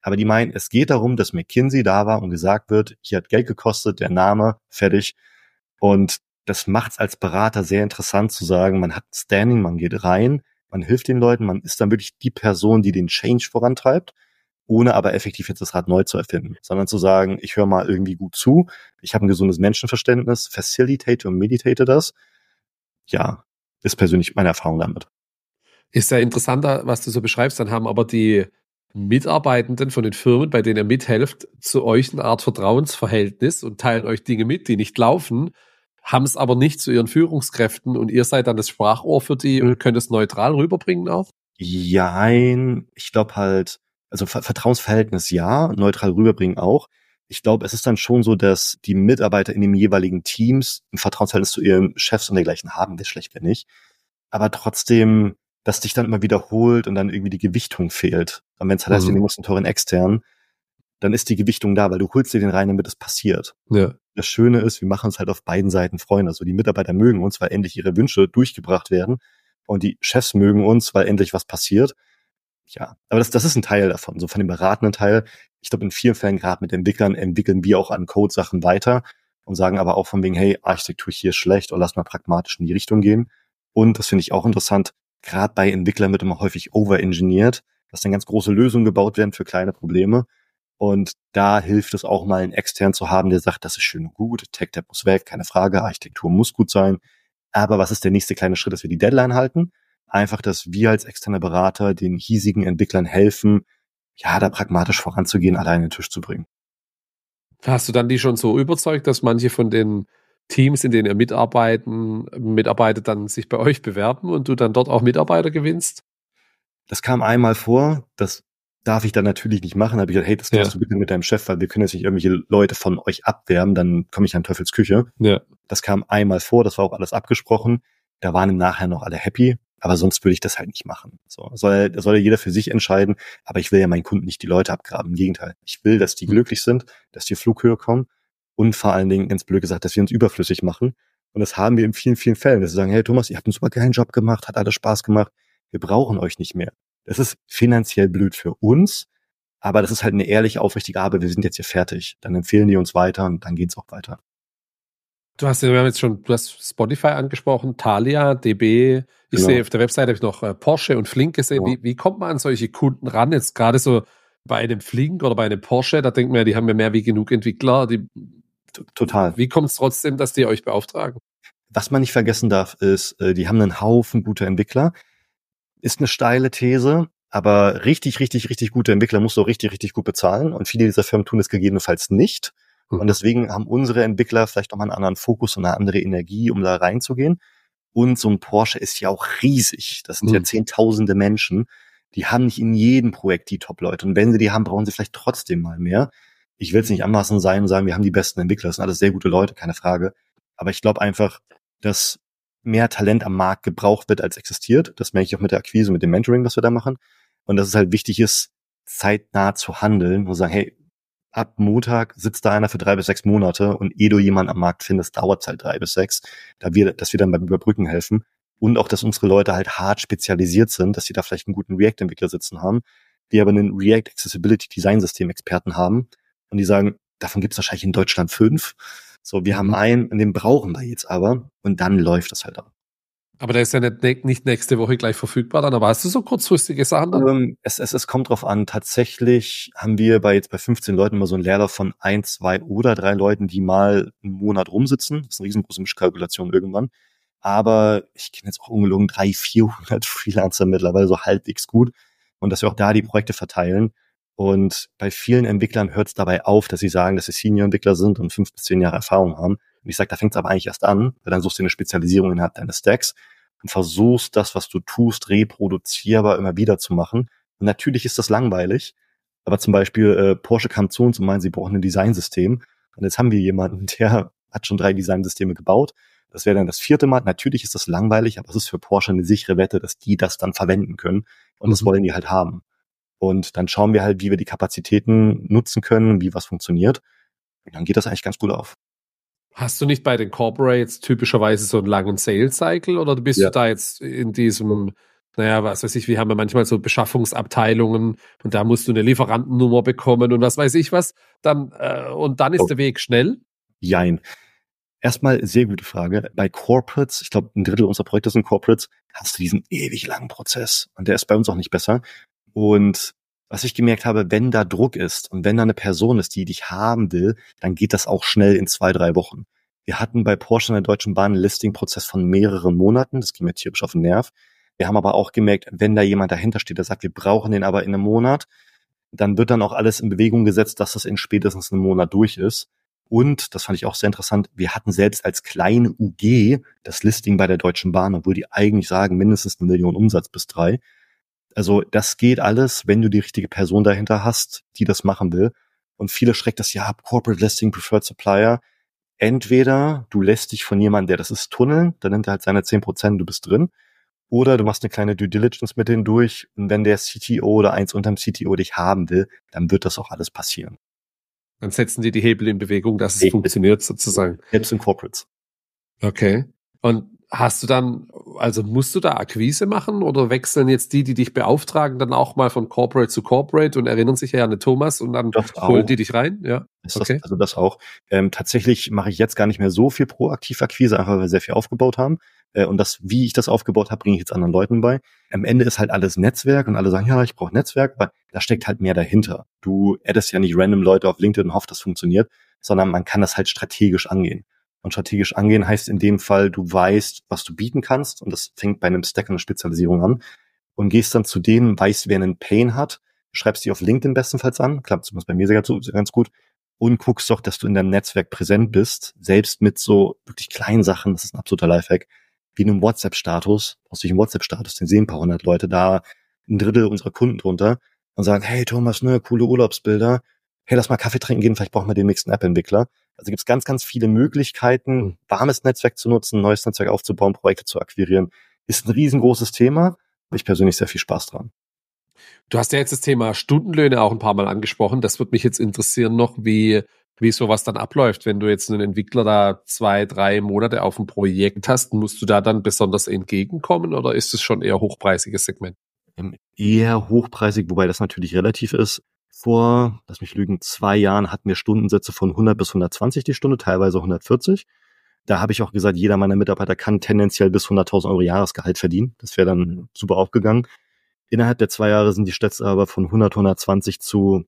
Speaker 2: Aber die meinen, es geht darum, dass McKinsey da war und gesagt wird, hier hat Geld gekostet, der Name, fertig. Und das macht es als Berater sehr interessant zu sagen, man hat Standing, man geht rein, man hilft den Leuten, man ist dann wirklich die Person, die den Change vorantreibt, ohne aber effektiv jetzt das Rad neu zu erfinden, sondern zu sagen, ich höre mal irgendwie gut zu, ich habe ein gesundes Menschenverständnis, facilitate und meditate das. Ja, ist persönlich meine Erfahrung damit.
Speaker 1: Ist ja interessanter, was du so beschreibst. Dann haben aber die Mitarbeitenden von den Firmen, bei denen ihr mithelft, zu euch eine Art Vertrauensverhältnis und teilen euch Dinge mit, die nicht laufen, haben es aber nicht zu ihren Führungskräften und ihr seid dann das Sprachrohr für die und könnt es neutral rüberbringen auch?
Speaker 2: Jein, ich glaube halt, also Vertrauensverhältnis ja, neutral rüberbringen auch. Ich glaube, es ist dann schon so, dass die Mitarbeiter in den jeweiligen Teams ein Vertrauensverhältnis zu ihren Chefs und dergleichen haben, wäre schlecht, wenn nicht. Aber trotzdem, dass dich dann immer wiederholt und dann irgendwie die Gewichtung fehlt. Und wenn es halt heißt, wir mussten Torin extern, dann ist die Gewichtung da, weil du holst dir den rein, damit es passiert.
Speaker 1: Ja.
Speaker 2: Das Schöne ist, wir machen uns halt auf beiden Seiten Freunde. Also die Mitarbeiter mögen uns, weil endlich ihre Wünsche durchgebracht werden. Und die Chefs mögen uns, weil endlich was passiert. Ja, aber das ist ein Teil davon, so von dem beratenden Teil. Ich glaube, in vielen Fällen, gerade mit Entwicklern, entwickeln wir auch an Code-Sachen weiter und sagen aber auch von wegen, hey, Architektur hier ist schlecht oder lass mal pragmatisch in die Richtung gehen. Und das finde ich auch interessant, gerade bei Entwicklern wird immer häufig overengineert, dass dann ganz große Lösungen gebaut werden für kleine Probleme. Und da hilft es auch mal, einen extern zu haben, der sagt, das ist schön und gut, Tech-Debt muss weg, keine Frage, Architektur muss gut sein. Aber was ist der nächste kleine Schritt, dass wir die Deadline halten? Einfach, dass wir als externe Berater den hiesigen Entwicklern helfen, ja, da pragmatisch voranzugehen, allein den Tisch zu bringen.
Speaker 1: Hast du dann die schon so überzeugt, dass manche von den Teams, in denen ihr mitarbeitet, dann sich bei euch bewerben und du dann dort auch Mitarbeiter gewinnst?
Speaker 2: Das kam einmal vor, das darf ich dann natürlich nicht machen. Da habe ich gesagt, hey, das klärst du bitte mit deinem Chef, weil wir können jetzt nicht irgendwelche Leute von euch abwerben, dann komme ich an Teufels Küche.
Speaker 1: Ja.
Speaker 2: Das kam einmal vor, das war auch alles abgesprochen. Da waren im Nachhinein noch alle happy, aber sonst würde ich das halt nicht machen. So, soll ja jeder für sich entscheiden, aber ich will ja meinen Kunden nicht die Leute abgraben. Im Gegenteil. Ich will, dass die glücklich sind, dass die Flughöhe kommen und vor allen Dingen, ganz blöd gesagt, dass wir uns überflüssig machen. Und das haben wir in vielen, vielen Fällen, dass sie sagen, hey Thomas, ihr habt einen super geilen Job gemacht, hat alles Spaß gemacht, wir brauchen euch nicht mehr. Das ist finanziell blöd für uns, aber das ist halt eine ehrliche, aufrichtige Arbeit, wir sind jetzt hier fertig. Dann empfehlen die uns weiter und dann geht's auch weiter.
Speaker 1: Du hast Spotify angesprochen, Thalia, DB. Ich sehe auf der Webseite habe ich noch Porsche und Flink gesehen.
Speaker 2: Ja.
Speaker 1: Wie kommt man an solche Kunden ran? Jetzt gerade so bei einem Flink oder bei einem Porsche, da denkt man ja, die haben ja mehr wie genug Entwickler.
Speaker 2: Total.
Speaker 1: Wie kommt es trotzdem, dass die euch beauftragen?
Speaker 2: Was man nicht vergessen darf, ist, die haben einen Haufen guter Entwickler. Ist eine steile These, aber richtig, richtig, richtig gute Entwickler musst du auch richtig, richtig gut bezahlen. Und viele dieser Firmen tun es gegebenenfalls nicht. Und deswegen haben unsere Entwickler vielleicht auch mal einen anderen Fokus und eine andere Energie, um da reinzugehen. Und so ein Porsche ist ja auch riesig. Das sind ja Zehntausende Menschen. Die haben nicht in jedem Projekt die Top-Leute. Und wenn sie die haben, brauchen sie vielleicht trotzdem mal mehr. Ich will es nicht anmaßend sein und sagen, wir haben die besten Entwickler. Das sind alles sehr gute Leute, keine Frage. Aber ich glaube einfach, dass mehr Talent am Markt gebraucht wird, als existiert. Das merke ich auch mit der Akquise, mit dem Mentoring, was wir da machen. Und dass es halt wichtig ist, zeitnah zu handeln und sagen, hey, ab Montag sitzt da einer für 3 bis 6 Monate und ehe du jemanden am Markt findest, dauert es halt 3 bis 6, dass wir dann beim Überbrücken helfen. Und auch, dass unsere Leute halt hart spezialisiert sind, dass sie da vielleicht einen guten React-Entwickler sitzen haben, die aber einen React Accessibility Design System Experten haben und die sagen, davon gibt es wahrscheinlich in Deutschland 5. So, wir haben einen, und den brauchen wir jetzt aber und dann läuft das halt auch.
Speaker 1: Aber der ist ja nicht nächste Woche gleich verfügbar dann, aber hast du so kurzfristige Sachen dann?
Speaker 2: Es kommt drauf an. Tatsächlich haben wir bei 15 Leuten immer so einen Leerlauf von 1, 2 oder 3 Leuten, die mal einen Monat rumsitzen. Das ist eine riesengroße Mischkalkulation irgendwann. Aber ich kenne jetzt auch ungelogen 300, 400 Freelancer mittlerweile so halbwegs gut. Und dass wir auch da die Projekte verteilen. Und bei vielen Entwicklern hört es dabei auf, dass sie sagen, dass sie Senior-Entwickler sind und 5 bis 10 Jahre Erfahrung haben. Und ich sage, da fängt es aber eigentlich erst an, weil dann suchst du eine Spezialisierung innerhalb deines Stacks und versuchst das, was du tust, reproduzierbar immer wieder zu machen. Und natürlich ist das langweilig, aber zum Beispiel Porsche kam zu uns und meinen, sie brauchen ein Designsystem. Und jetzt haben wir jemanden, der hat schon 3 Designsysteme gebaut. Das wäre dann das 4. Mal. Natürlich ist das langweilig, aber es ist für Porsche eine sichere Wette, dass die das dann verwenden können. Und das wollen die halt haben. Und dann schauen wir halt, wie wir die Kapazitäten nutzen können, wie was funktioniert. Und dann geht das eigentlich ganz gut auf.
Speaker 1: Hast du nicht bei den Corporates typischerweise so einen langen Sales-Cycle oder bist du da jetzt in diesem naja, was weiß ich, wir haben ja manchmal so Beschaffungsabteilungen und da musst du eine Lieferantennummer bekommen und was weiß ich was. Und dann ist der Weg schnell.
Speaker 2: Jein. Erstmal sehr gute Frage. Bei Corporates, ich glaube, 1/3 unserer Projekte sind Corporates, hast du diesen ewig langen Prozess. Und der ist bei uns auch nicht besser. Und was ich gemerkt habe, wenn da Druck ist und wenn da eine Person ist, die dich haben will, dann geht das auch schnell in 2-3 Wochen. Wir hatten bei Porsche in der Deutschen Bahn einen Listing-Prozess von mehreren Monaten. Das ging mir tierisch auf den Nerv. Wir haben aber auch gemerkt, wenn da jemand dahinter steht, der sagt, wir brauchen den aber in einem Monat, dann wird dann auch alles in Bewegung gesetzt, dass das in spätestens einem Monat durch ist. Und, das fand ich auch sehr interessant, wir hatten selbst als kleine UG das Listing bei der Deutschen Bahn, obwohl die eigentlich sagen, mindestens 1 Million Umsatz bis 3. Also das geht alles, wenn du die richtige Person dahinter hast, die das machen will. Und viele schreckt das ja ab, Corporate Listing, Preferred Supplier. Entweder du lässt dich von jemandem, der das ist, tunneln, dann nimmt er halt seine 10%, du bist drin. Oder du machst eine kleine Due Diligence mit denen durch. Und wenn der CTO oder eins unterm CTO dich haben will, dann wird das auch alles passieren.
Speaker 1: Dann setzen die Hebel in Bewegung, dass es funktioniert sozusagen.
Speaker 2: Selbst in Corporates.
Speaker 1: Okay. Und hast du dann, also musst du da Akquise machen oder wechseln jetzt die dich beauftragen, dann auch mal von Corporate zu Corporate und erinnern sich ja an den Thomas und dann holen die dich rein? Ja.
Speaker 2: Okay. Das auch. Tatsächlich mache ich jetzt gar nicht mehr so viel proaktiv Akquise, einfach weil wir sehr viel aufgebaut haben. Und wie ich das aufgebaut habe, bringe ich jetzt anderen Leuten bei. Am Ende ist halt alles Netzwerk und alle sagen, ja, ich brauche Netzwerk, aber da steckt halt mehr dahinter. Du addest ja nicht random Leute auf LinkedIn und hoffst, das funktioniert, sondern man kann das halt strategisch angehen. Und strategisch angehen heißt in dem Fall, du weißt, was du bieten kannst, und das fängt bei einem Stack und einer Spezialisierung an, und gehst dann zu denen, weißt, wer einen Pain hat, schreibst die auf LinkedIn bestenfalls an, klappt zumindest bei mir ganz gut, und guckst doch, dass du in deinem Netzwerk präsent bist, selbst mit so wirklich kleinen Sachen, das ist ein absoluter Lifehack, wie einem WhatsApp-Status, aus diesem WhatsApp-Status, den sehen ein paar hundert Leute, da 1/3 unserer Kunden drunter und sagen, hey Thomas, ne, coole Urlaubsbilder, hey, lass mal Kaffee trinken gehen, vielleicht brauchen wir den nächsten App-Entwickler. Also gibt's ganz, ganz viele Möglichkeiten, warmes Netzwerk zu nutzen, neues Netzwerk aufzubauen, Projekte zu akquirieren. Ist ein riesengroßes Thema, habe ich persönlich sehr viel Spaß dran.
Speaker 1: Du hast ja jetzt das Thema Stundenlöhne auch ein paar Mal angesprochen. Das würde mich jetzt interessieren noch, wie sowas dann abläuft. Wenn du jetzt einen Entwickler da 2-3 Monate auf ein Projekt hast, musst du da dann besonders entgegenkommen oder ist es schon eher hochpreisiges Segment?
Speaker 2: Eher hochpreisig, wobei das natürlich relativ ist. Vor, lass mich lügen, 2 Jahren hatten wir Stundensätze von 100 bis 120 die Stunde, teilweise 140. Da habe ich auch gesagt, jeder meiner Mitarbeiter kann tendenziell bis 100.000 Euro Jahresgehalt verdienen. Das wäre dann super aufgegangen. Innerhalb der 2 Jahre sind die Stats aber von 100, 120 zu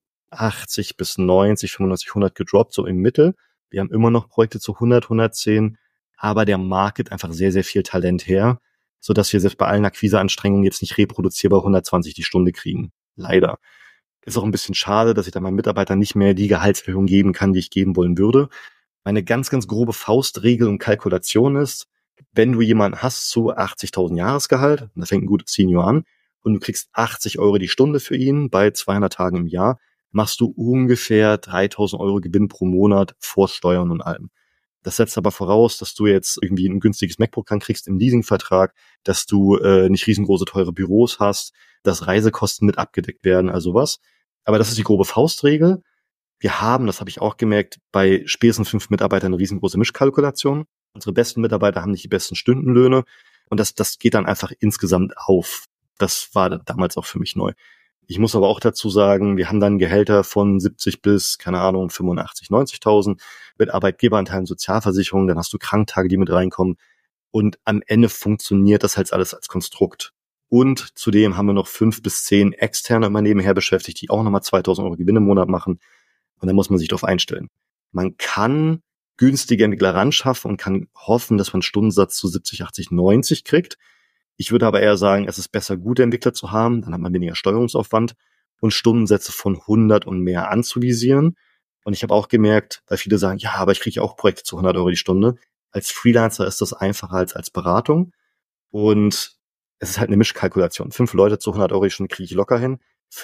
Speaker 2: 80 bis 90, 95, 100 gedroppt, so im Mittel. Wir haben immer noch Projekte zu 100, 110, aber der Markt gibt einfach sehr, sehr viel Talent her, sodass wir selbst bei allen Akquiseanstrengungen jetzt nicht reproduzierbar 120 die Stunde kriegen. Leider. Ist auch ein bisschen schade, dass ich da meinen Mitarbeitern nicht mehr die Gehaltserhöhung geben kann, die ich geben wollen würde. Meine ganz, ganz grobe Faustregel und Kalkulation ist, wenn du jemanden hast zu 80.000 Jahresgehalt, und da fängt ein guter Senior an, und du kriegst 80 Euro die Stunde für ihn bei 200 Tagen im Jahr, machst du ungefähr 3.000 Euro Gewinn pro Monat vor Steuern und allem. Das setzt aber voraus, dass du jetzt irgendwie ein günstiges MacBook kriegst im Leasingvertrag, dass du nicht riesengroße teure Büros hast, dass Reisekosten mit abgedeckt werden, also was. Aber das ist die grobe Faustregel. Wir haben, das habe ich auch gemerkt, bei spätestens 5 Mitarbeitern eine riesengroße Mischkalkulation. Unsere besten Mitarbeiter haben nicht die besten Stundenlöhne und das geht dann einfach insgesamt auf. Das war damals auch für mich neu. Ich muss aber auch dazu sagen, wir haben dann Gehälter von 70 bis, keine Ahnung, 85, 90.000 mit Arbeitgeberanteilen, Sozialversicherung, dann hast du Kranktage, die mit reinkommen und am Ende funktioniert das halt alles als Konstrukt. Und zudem haben wir noch 5 bis 10 Externe immer nebenher beschäftigt, die auch nochmal 2.000 Euro Gewinn im Monat machen. Und da muss man sich darauf einstellen. Man kann günstige Entwickler ranschaffen und kann hoffen, dass man einen Stundensatz zu 70, 80, 90 kriegt. Ich würde aber eher sagen, es ist besser, gute Entwickler zu haben, dann hat man weniger Steuerungsaufwand und Stundensätze von 100 und mehr anzuvisieren. Und ich habe auch gemerkt, weil viele sagen, ja, aber ich kriege auch Projekte zu 100 Euro die Stunde. Als Freelancer ist das einfacher als Beratung. Und es ist halt eine Mischkalkulation. 5 Leute zu 100 Euro die Stunde kriege ich locker hin,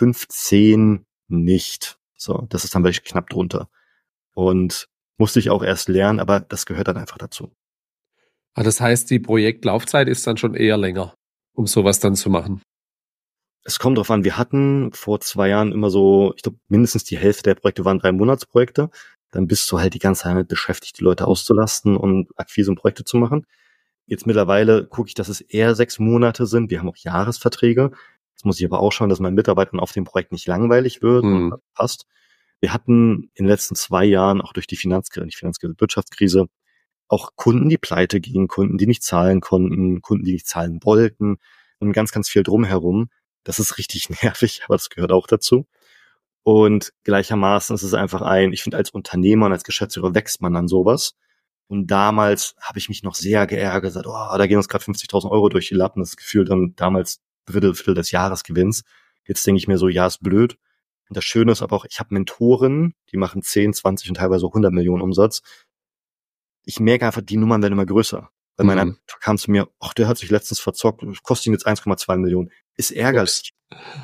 Speaker 2: 15 nicht. So, das ist dann wirklich knapp drunter. Und musste ich auch erst lernen, aber das gehört dann einfach dazu.
Speaker 1: Das heißt, die Projektlaufzeit ist dann schon eher länger, um sowas dann zu machen.
Speaker 2: Es kommt drauf an, wir hatten vor 2 Jahren immer so, ich glaube, mindestens die Hälfte der Projekte waren 3-Monats-Projekte. Dann bist du halt die ganze Zeit damit beschäftigt, die Leute auszulasten und Akquise und Projekte zu machen. Jetzt mittlerweile gucke ich, dass es eher 6 Monate sind. Wir haben auch Jahresverträge. Jetzt muss ich aber auch schauen, dass meinen Mitarbeitern auf dem Projekt nicht langweilig wird und passt. Wir hatten in den letzten 2 Jahren auch durch die Wirtschaftskrise auch Kunden, die pleite gingen, Kunden, die nicht zahlen konnten, Kunden, die nicht zahlen wollten und ganz, ganz viel drumherum. Das ist richtig nervig, aber das gehört auch dazu. Und gleichermaßen ist es einfach ich finde, als Unternehmer und als Geschäftsführer wächst man an sowas. Und damals habe ich mich noch sehr geärgert, gesagt, da gehen uns gerade 50.000 Euro durch die Lappen. Das Gefühl dann damals Viertel des Jahresgewinns. Jetzt denke ich mir so, ja, ist blöd. Und das Schöne ist aber auch, ich habe Mentoren, die machen 10, 20 und teilweise auch 100 Millionen Umsatz. Ich merke einfach, die Nummern werden immer größer. Weil meiner kam zu mir, der hat sich letztens verzockt, kostet ihn jetzt 1,2 Millionen. Ist ärgerlich.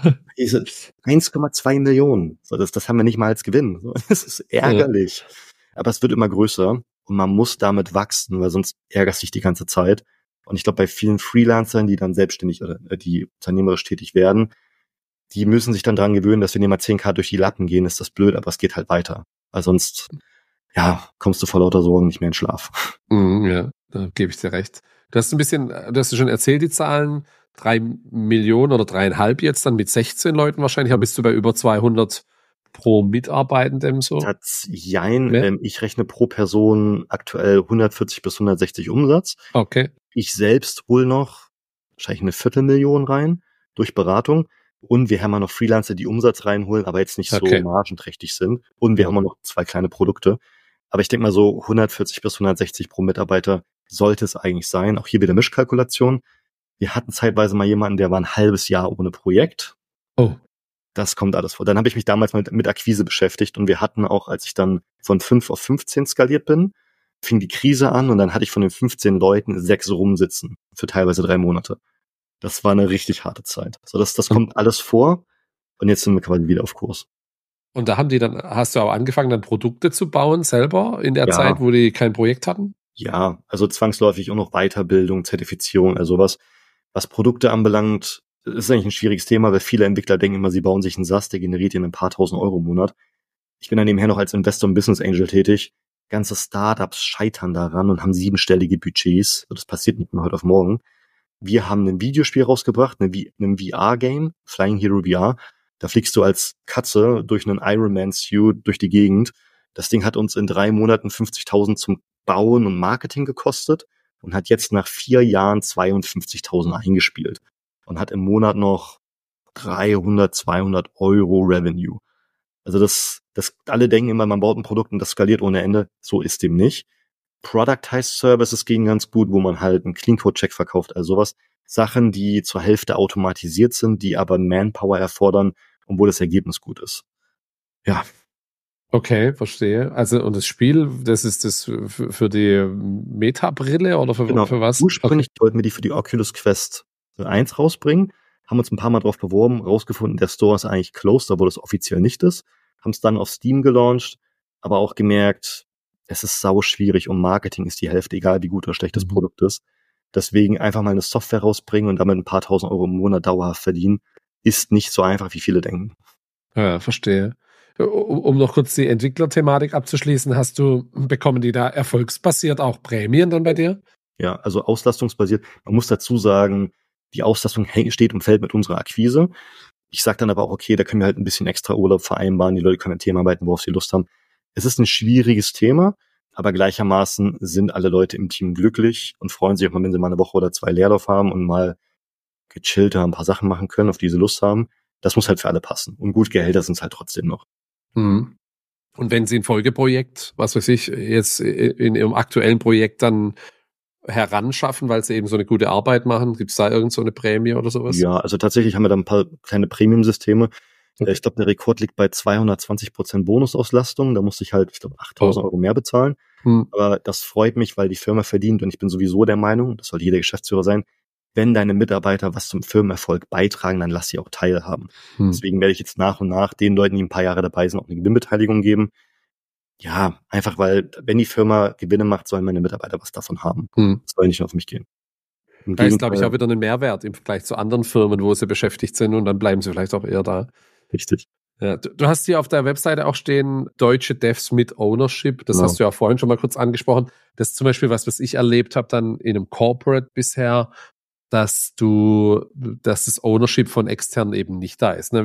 Speaker 2: 1,2 Millionen. So, das haben wir nicht mal als Gewinn. So, das ist ärgerlich. Ja. Aber es wird immer größer und man muss damit wachsen, weil sonst ärgerst dich die ganze Zeit. Und ich glaube, bei vielen Freelancern, die dann selbstständig oder die unternehmerisch tätig werden, die müssen sich dann dran gewöhnen, dass wenn die mal 10.000 durch die Lappen gehen, ist das blöd, aber es geht halt weiter. Weil sonst, kommst du vor lauter Sorgen nicht mehr in Schlaf.
Speaker 1: Ja, da gebe ich dir recht. Du hast schon erzählt, die Zahlen, 3 Millionen oder 3,5 jetzt dann mit 16 Leuten wahrscheinlich, aber bist du bei über 200 pro Mitarbeitendem so?
Speaker 2: Ich rechne pro Person aktuell 140 bis 160 Umsatz.
Speaker 1: Okay.
Speaker 2: Ich selbst hole noch wahrscheinlich 250.000 rein durch Beratung. Und wir haben ja noch Freelancer, die Umsatz reinholen, aber jetzt nicht so margenträchtig sind. Und wir haben auch noch 2 kleine Produkte. Aber ich denke mal so 140 bis 160 pro Mitarbeiter sollte es eigentlich sein. Auch hier wieder Mischkalkulation. Wir hatten zeitweise mal jemanden, der war ein halbes Jahr ohne Projekt.
Speaker 1: Oh.
Speaker 2: Das kommt alles vor. Dann habe ich mich damals mit Akquise beschäftigt und wir hatten auch, als ich dann von 5 auf 15 skaliert bin, fing die Krise an und dann hatte ich von den 15 Leuten 6 rumsitzen für teilweise 3 Monate. Das war eine richtig harte Zeit. So, das kommt alles vor und jetzt sind wir quasi wieder auf Kurs.
Speaker 1: Und da hast du auch angefangen, dann Produkte zu bauen selber in der Zeit, wo die kein Projekt hatten?
Speaker 2: Ja, also zwangsläufig auch noch Weiterbildung, Zertifizierung, also sowas. Was Produkte anbelangt, ist eigentlich ein schwieriges Thema, weil viele Entwickler denken immer, sie bauen sich einen SaaS, der generiert ihnen ein paar tausend Euro im Monat. Ich bin dann nebenher noch als Investor und Business Angel tätig. Ganze Startups scheitern daran und haben 7-stellige Budgets. Das passiert nicht von heute auf morgen. Wir haben ein Videospiel rausgebracht, ein VR-Game, Flying Hero VR. Da fliegst du als Katze durch einen Ironman-Suit durch die Gegend. Das Ding hat uns in 3 Monaten 50.000 zum Bauen und Marketing gekostet und hat jetzt nach 4 Jahren 52.000 eingespielt und hat im Monat noch 300, 200 Euro Revenue. Also alle denken immer, man baut ein Produkt und das skaliert ohne Ende. So ist dem nicht. Productized Services gehen ganz gut, wo man halt einen Clean Code Check verkauft, also sowas. Sachen, die zur Hälfte automatisiert sind, die aber Manpower erfordern und wo das Ergebnis gut ist. Ja.
Speaker 1: Okay, verstehe. Also, und das Spiel, das ist das für die Meta-Brille oder für was?
Speaker 2: Ursprünglich wollten wir die für die Oculus Quest 1 rausbringen, haben uns ein paar Mal drauf beworben, rausgefunden, der Store ist eigentlich closed, obwohl das offiziell nicht ist, haben es dann auf Steam gelauncht, aber auch gemerkt, es ist sau schwierig und Marketing ist die Hälfte, egal wie gut oder schlecht das Produkt ist. Deswegen einfach mal eine Software rausbringen und damit ein paar tausend Euro im Monat dauerhaft verdienen, ist nicht so einfach, wie viele denken.
Speaker 1: Ja, verstehe. Um noch kurz die Entwicklerthematik abzuschließen, bekommen die da erfolgsbasiert auch Prämien dann bei dir?
Speaker 2: Ja, also auslastungsbasiert. Man muss dazu sagen, die Auslastung steht und fällt mit unserer Akquise. Ich sage dann aber auch, okay, da können wir halt ein bisschen extra Urlaub vereinbaren. Die Leute können an Themen arbeiten, worauf sie Lust haben. Es ist ein schwieriges Thema, aber gleichermaßen sind alle Leute im Team glücklich und freuen sich auch mal, wenn sie mal eine Woche oder 2 Leerlauf haben und mal gechillter ein paar Sachen machen können, auf die sie Lust haben. Das muss halt für alle passen. Und gut Gehälter sind es halt trotzdem noch.
Speaker 1: Mhm. Und wenn Sie ein Folgeprojekt, was weiß ich, jetzt in Ihrem aktuellen Projekt dann heranschaffen, weil Sie eben so eine gute Arbeit machen, gibt es da irgend so eine Prämie oder sowas?
Speaker 2: Ja, also tatsächlich haben wir da ein paar kleine Premium-Systeme. Okay. Ich glaube, der Rekord liegt bei 220% Bonusauslastung. Da musste ich halt, 8.000 Euro mehr bezahlen. Aber das freut mich, weil die Firma verdient und ich bin sowieso der Meinung, das soll jeder Geschäftsführer sein, wenn deine Mitarbeiter was zum Firmenerfolg beitragen, dann lass sie auch teilhaben. Deswegen werde ich jetzt nach und nach den Leuten, die ein paar Jahre dabei sind, auch eine Gewinnbeteiligung geben. Ja, einfach weil, wenn die Firma Gewinne macht, sollen meine Mitarbeiter was davon haben. Das soll nicht nur auf mich gehen.
Speaker 1: Da ist, glaube ich, auch wieder ein Mehrwert im Vergleich zu anderen Firmen, wo sie beschäftigt sind und dann bleiben sie vielleicht auch eher da.
Speaker 2: Richtig.
Speaker 1: Ja, du hast hier auf der Webseite auch stehen, deutsche Devs mit Ownership. Das hast du ja vorhin schon mal kurz angesprochen. Das ist zum Beispiel was ich erlebt habe dann in einem Corporate bisher, dass das Ownership von externen eben nicht da ist. Ne,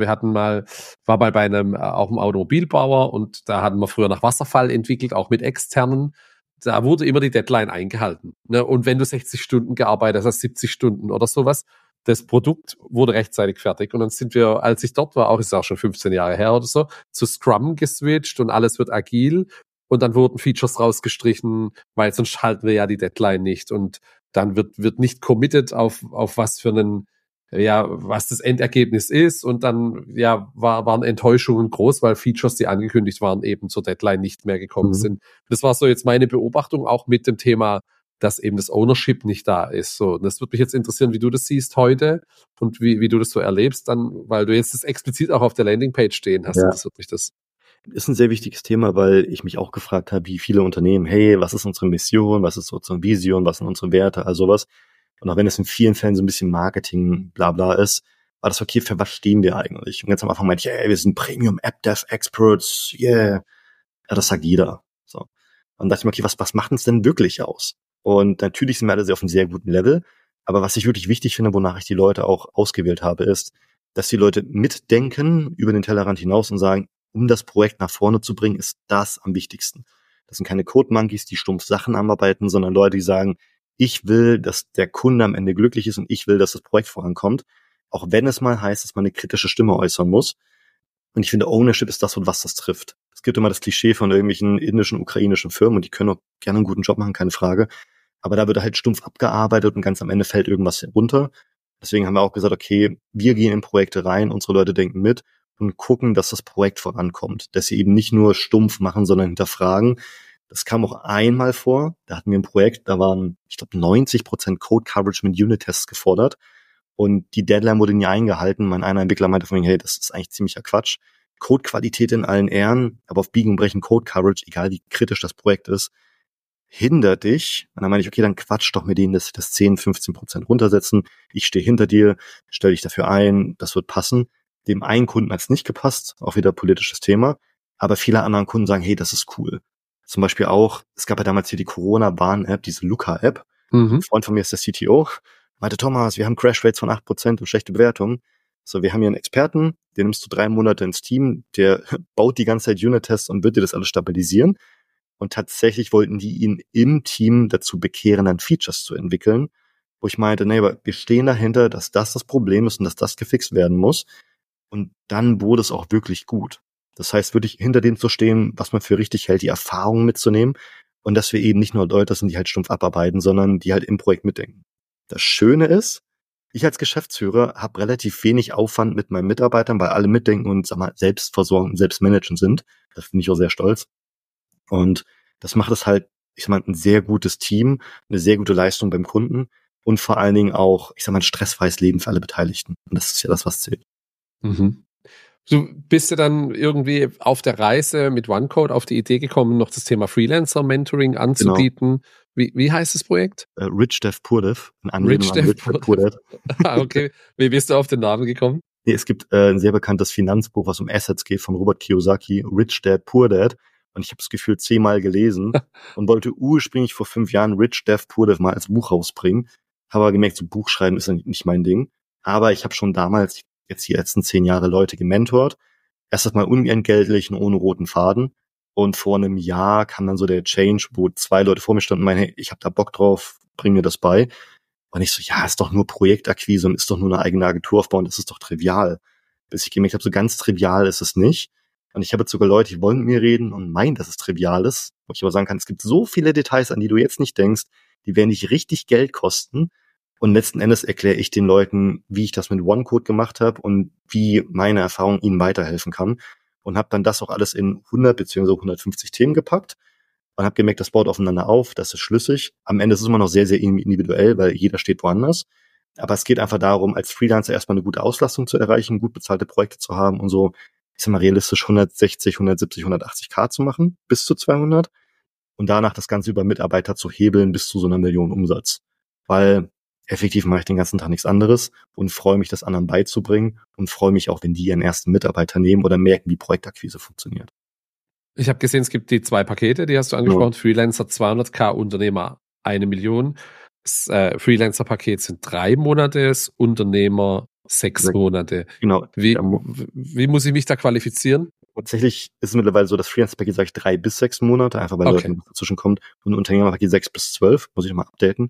Speaker 1: war mal bei auch einem Automobilbauer und da hatten wir früher nach Wasserfall entwickelt, auch mit externen. Da wurde immer die Deadline eingehalten. Ne, und wenn du 60 Stunden gearbeitet hast, 70 Stunden oder sowas, das Produkt wurde rechtzeitig fertig. Und dann sind wir, als ich dort war, ist auch schon 15 Jahre her oder so, zu Scrum geswitcht und alles wird agil. Und dann wurden Features rausgestrichen, weil sonst halten wir ja die Deadline nicht. Und dann wird nicht committed auf was für einen, ja, was das Endergebnis ist. Und dann, ja, waren Enttäuschungen groß, weil Features, die angekündigt waren, eben zur Deadline nicht mehr gekommen sind. Das war so jetzt meine Beobachtung auch mit dem Thema, dass eben das Ownership nicht da ist. So, das würde mich jetzt interessieren, wie du das siehst heute und wie du das so erlebst, dann, weil du jetzt das explizit auch auf der Landingpage stehen hast.
Speaker 2: Ja.
Speaker 1: Das wird mich das.
Speaker 2: Ist ein sehr wichtiges Thema, weil ich mich auch gefragt habe, wie viele Unternehmen, hey, was ist unsere Mission, was ist unsere Vision, was sind unsere Werte, also sowas. Und auch wenn es in vielen Fällen so ein bisschen Marketing, bla bla ist, war das okay, für was stehen wir eigentlich? Und ganz am Anfang meinte ich, hey, wir sind Premium App Dev Experts, yeah. Ja, das sagt jeder. So. Und dann dachte ich mir, okay, was macht uns denn wirklich aus? Und natürlich sind wir alle auf einem sehr guten Level. Aber was ich wirklich wichtig finde, wonach ich die Leute auch ausgewählt habe, ist, dass die Leute mitdenken über den Tellerrand hinaus und sagen, um das Projekt nach vorne zu bringen, ist das am wichtigsten. Das sind keine Code-Monkeys, die stumpf Sachen abarbeiten, sondern Leute, die sagen, ich will, dass der Kunde am Ende glücklich ist und ich will, dass das Projekt vorankommt. Auch wenn es mal heißt, dass man eine kritische Stimme äußern muss. Und ich finde, Ownership ist das, was das trifft. Es gibt immer das Klischee von irgendwelchen indischen, ukrainischen Firmen und die können auch gerne einen guten Job machen, keine Frage. Aber da wird halt stumpf abgearbeitet und ganz am Ende fällt irgendwas runter. Deswegen haben wir auch gesagt, okay, wir gehen in Projekte rein, unsere Leute denken mit und gucken, dass das Projekt vorankommt. Dass sie eben nicht nur stumpf machen, sondern hinterfragen. Das kam auch einmal vor. Da hatten wir ein Projekt, da waren, ich glaube, 90% Code-Coverage mit Unit-Tests gefordert. Und die Deadline wurde nie eingehalten. Mein einer Entwickler meinte von mir, hey, das ist eigentlich ziemlicher Quatsch. Code-Qualität in allen Ehren, aber auf Biegen und Brechen Code-Coverage, egal wie kritisch das Projekt ist, hindert dich. Und dann meine ich, okay, dann quatsch doch mit denen, dass sie das 10-15% runtersetzen. Ich stehe hinter dir, stell dich dafür ein, das wird passen. Dem einen Kunden hat es nicht gepasst, auch wieder politisches Thema. Aber viele anderen Kunden sagen, hey, das ist cool. Zum Beispiel auch, es gab ja damals hier die Corona-Warn-App, diese Luca-App. Ein Freund von mir ist der CTO. Meinte, Thomas, wir haben Crash-Rates von 8% und schlechte Bewertungen. So, wir haben hier einen Experten, den nimmst du 3 Monate ins Team, der baut die ganze Zeit Unit-Tests und wird dir das alles stabilisieren. Und tatsächlich wollten die ihn im Team dazu bekehren, dann Features zu entwickeln, wo ich meinte, nee, aber wir stehen dahinter, dass das Problem ist und dass das gefixt werden muss. Und dann wurde es auch wirklich gut. Das heißt, wirklich hinter dem zu stehen, was man für richtig hält, die Erfahrungen mitzunehmen und dass wir eben nicht nur Leute sind, die halt stumpf abarbeiten, sondern die halt im Projekt mitdenken. Das Schöne ist, ich als Geschäftsführer habe relativ wenig Aufwand mit meinen Mitarbeitern, weil alle mitdenken und selbstversorgend und selbstmanagen sind. Das finde ich auch sehr stolz. Und das macht es halt, ich sag mal, ein sehr gutes Team, eine sehr gute Leistung beim Kunden und vor allen Dingen auch, ich sag mal, ein stressfreies Leben für alle Beteiligten. Und das ist ja das, was zählt.
Speaker 1: Du bist ja dann irgendwie auf der Reise mit OneCode auf die Idee gekommen, noch das Thema Freelancer-Mentoring anzubieten. Genau. Wie heißt das Projekt?
Speaker 2: Rich Dev Poor Dev. In Anlehnung an Rich Dev Poor Dev.
Speaker 1: Okay. Wie bist du auf den Namen gekommen?
Speaker 2: Nee, es gibt ein sehr bekanntes Finanzbuch, was um Assets geht, von Robert Kiyosaki, Rich Dad, Poor Dad. Und ich habe es gefühlt 10-mal gelesen und wollte ursprünglich vor 5 Jahren Rich Dev Poor Dev mal als Buch rausbringen. Habe aber gemerkt, so Buchschreiben ist nicht mein Ding. Aber ich habe schon damals, jetzt die letzten 10 Jahre, Leute gementort. Erst mal unentgeltlich und ohne roten Faden. Und vor einem Jahr kam dann so der Change, wo 2 Leute vor mir standen und meinen, hey, ich habe da Bock drauf, bring mir das bei. Und ich so, ja, ist doch nur Projektakquise und ist doch nur eine eigene Agentur aufbauen, das ist doch trivial. Bis ich gemerkt habe, so ganz trivial ist es nicht. Und ich habe jetzt sogar Leute, die wollen mit mir reden und meinen, dass es trivial ist. Wo ich aber sagen kann, es gibt so viele Details, an die du jetzt nicht denkst, die werden dich richtig Geld kosten. Und letzten Endes erkläre ich den Leuten, wie ich das mit OneCode gemacht habe und wie meine Erfahrung ihnen weiterhelfen kann. Und habe dann das auch alles in 100 bzw. 150 Themen gepackt. Und habe gemerkt, das baut aufeinander auf, das ist schlüssig. Am Ende ist es immer noch sehr, sehr individuell, weil jeder steht woanders. Aber es geht einfach darum, als Freelancer erstmal eine gute Auslastung zu erreichen, gut bezahlte Projekte zu haben und so, ich sag mal, realistisch 160, 170, 180k zu machen, bis zu 200. Und danach das Ganze über Mitarbeiter zu hebeln bis zu so 1 Million Umsatz. Weil effektiv mache ich den ganzen Tag nichts anderes und freue mich, das anderen beizubringen und freue mich auch, wenn die ihren ersten Mitarbeiter nehmen oder merken, wie Projektakquise funktioniert.
Speaker 1: Ich habe gesehen, es gibt die 2 Pakete, die hast du angesprochen. Freelancer 200.000, Unternehmer 1 Million. Das Freelancer-Paket sind 3 Monate, das Unternehmer 6 Monate.
Speaker 2: Genau.
Speaker 1: Wie muss ich mich da qualifizieren?
Speaker 2: Tatsächlich ist es mittlerweile so, dass Freelancer-Paket sage ich 3 bis 6 Monate, einfach weil Leute dazwischen kommt, und Unternehmerpaket 6 bis 12, muss ich nochmal updaten.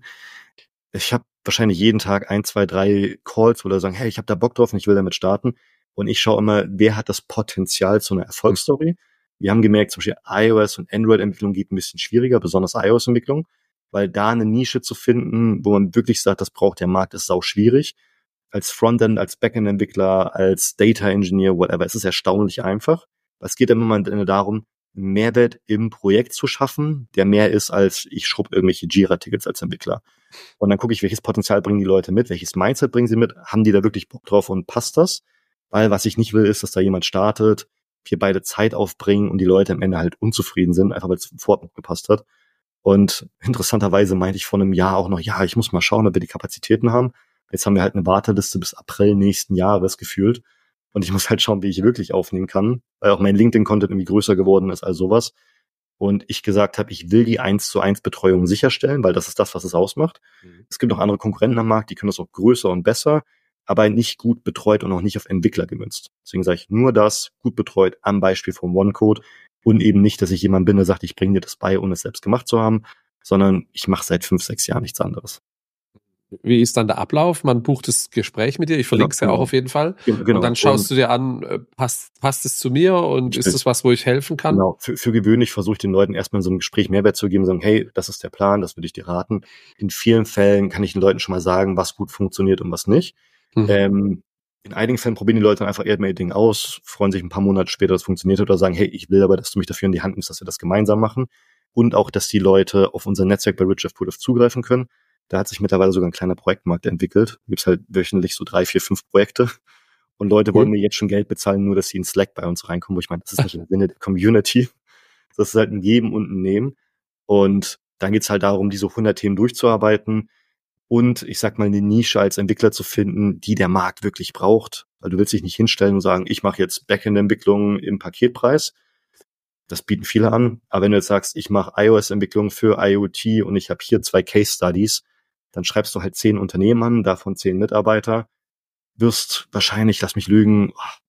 Speaker 2: Ich habe wahrscheinlich jeden Tag 1, 2, 3 Calls, wo Leute sagen, hey, ich habe da Bock drauf und ich will damit starten. Und ich schaue immer, wer hat das Potenzial zu einer Erfolgsstory. Wir haben gemerkt, zum Beispiel iOS und Android-Entwicklung geht ein bisschen schwieriger, besonders iOS-Entwicklung, weil da eine Nische zu finden, wo man wirklich sagt, das braucht der Markt, ist sau schwierig. Als Frontend, als Backend-Entwickler, als Data-Engineer, whatever, es ist erstaunlich einfach. Es geht immer mal darum, einen Mehrwert im Projekt zu schaffen, der mehr ist, als ich schrub irgendwelche Jira-Tickets als Entwickler. Und dann gucke ich, welches Potenzial bringen die Leute mit, welches Mindset bringen sie mit, haben die da wirklich Bock drauf und passt das? Weil was ich nicht will, ist, dass da jemand startet, wir beide Zeit aufbringen und die Leute am Ende halt unzufrieden sind, einfach weil es sofort nicht gepasst hat. Und interessanterweise meinte ich vor einem Jahr auch noch, ja, ich muss mal schauen, ob wir die Kapazitäten haben. Jetzt haben wir halt eine Warteliste bis April nächsten Jahres gefühlt. Und ich muss halt schauen, wie ich wirklich aufnehmen kann, weil auch mein LinkedIn-Content irgendwie größer geworden ist als sowas. Und ich gesagt habe, ich will die 1:1 Betreuung sicherstellen, weil das ist das, was es ausmacht. Es gibt noch andere Konkurrenten am Markt, die können das auch größer und besser, aber nicht gut betreut und auch nicht auf Entwickler gemünzt. Deswegen sage ich nur das, gut betreut am Beispiel vom OneCode und eben nicht, dass ich jemand bin, der sagt, ich bringe dir das bei, ohne es selbst gemacht zu haben, sondern ich mache seit 5, 6 Jahren nichts anderes.
Speaker 1: Wie ist dann der Ablauf? Man bucht das Gespräch mit dir. Ich verlinke es ja auch auf jeden Fall. Genau. Und dann schaust du dir an, passt es zu mir und ist das was, wo ich helfen kann?
Speaker 2: Genau. Für gewöhnlich versuche ich den Leuten erstmal in so einem Gespräch Mehrwert zu geben, sagen, hey, das ist der Plan, das würde ich dir raten. In vielen Fällen kann ich den Leuten schon mal sagen, was gut funktioniert und was nicht. In einigen Fällen probieren die Leute dann einfach eher mehr Ding aus, freuen sich ein paar Monate später, dass es funktioniert hat, oder sagen, hey, ich will aber, dass du mich dafür in die Hand nimmst, dass wir das gemeinsam machen. Und auch, dass die Leute auf unser Netzwerk bei Rich Jeff Pudov zugreifen können. Da hat sich mittlerweile sogar ein kleiner Projektmarkt entwickelt. Da gibt's halt wöchentlich so 3, 4, 5 Projekte. Und Leute wollen mir jetzt schon Geld bezahlen, nur dass sie in Slack bei uns reinkommen, wo ich meine, das ist nicht im Sinne der Community. Das ist halt ein Geben und ein Nehmen. Und dann geht's halt darum, diese 100 Themen durchzuarbeiten und ich sag mal eine Nische als Entwickler zu finden, die der Markt wirklich braucht. Weil du willst dich nicht hinstellen und sagen, ich mache jetzt Backend-Entwicklung im Paketpreis. Das bieten viele an. Aber wenn du jetzt sagst, ich mache iOS-Entwicklung für IoT und ich habe hier 2 Case-Studies, dann schreibst du halt 10 Unternehmen an, davon 10 Mitarbeiter, wirst wahrscheinlich, lass mich lügen,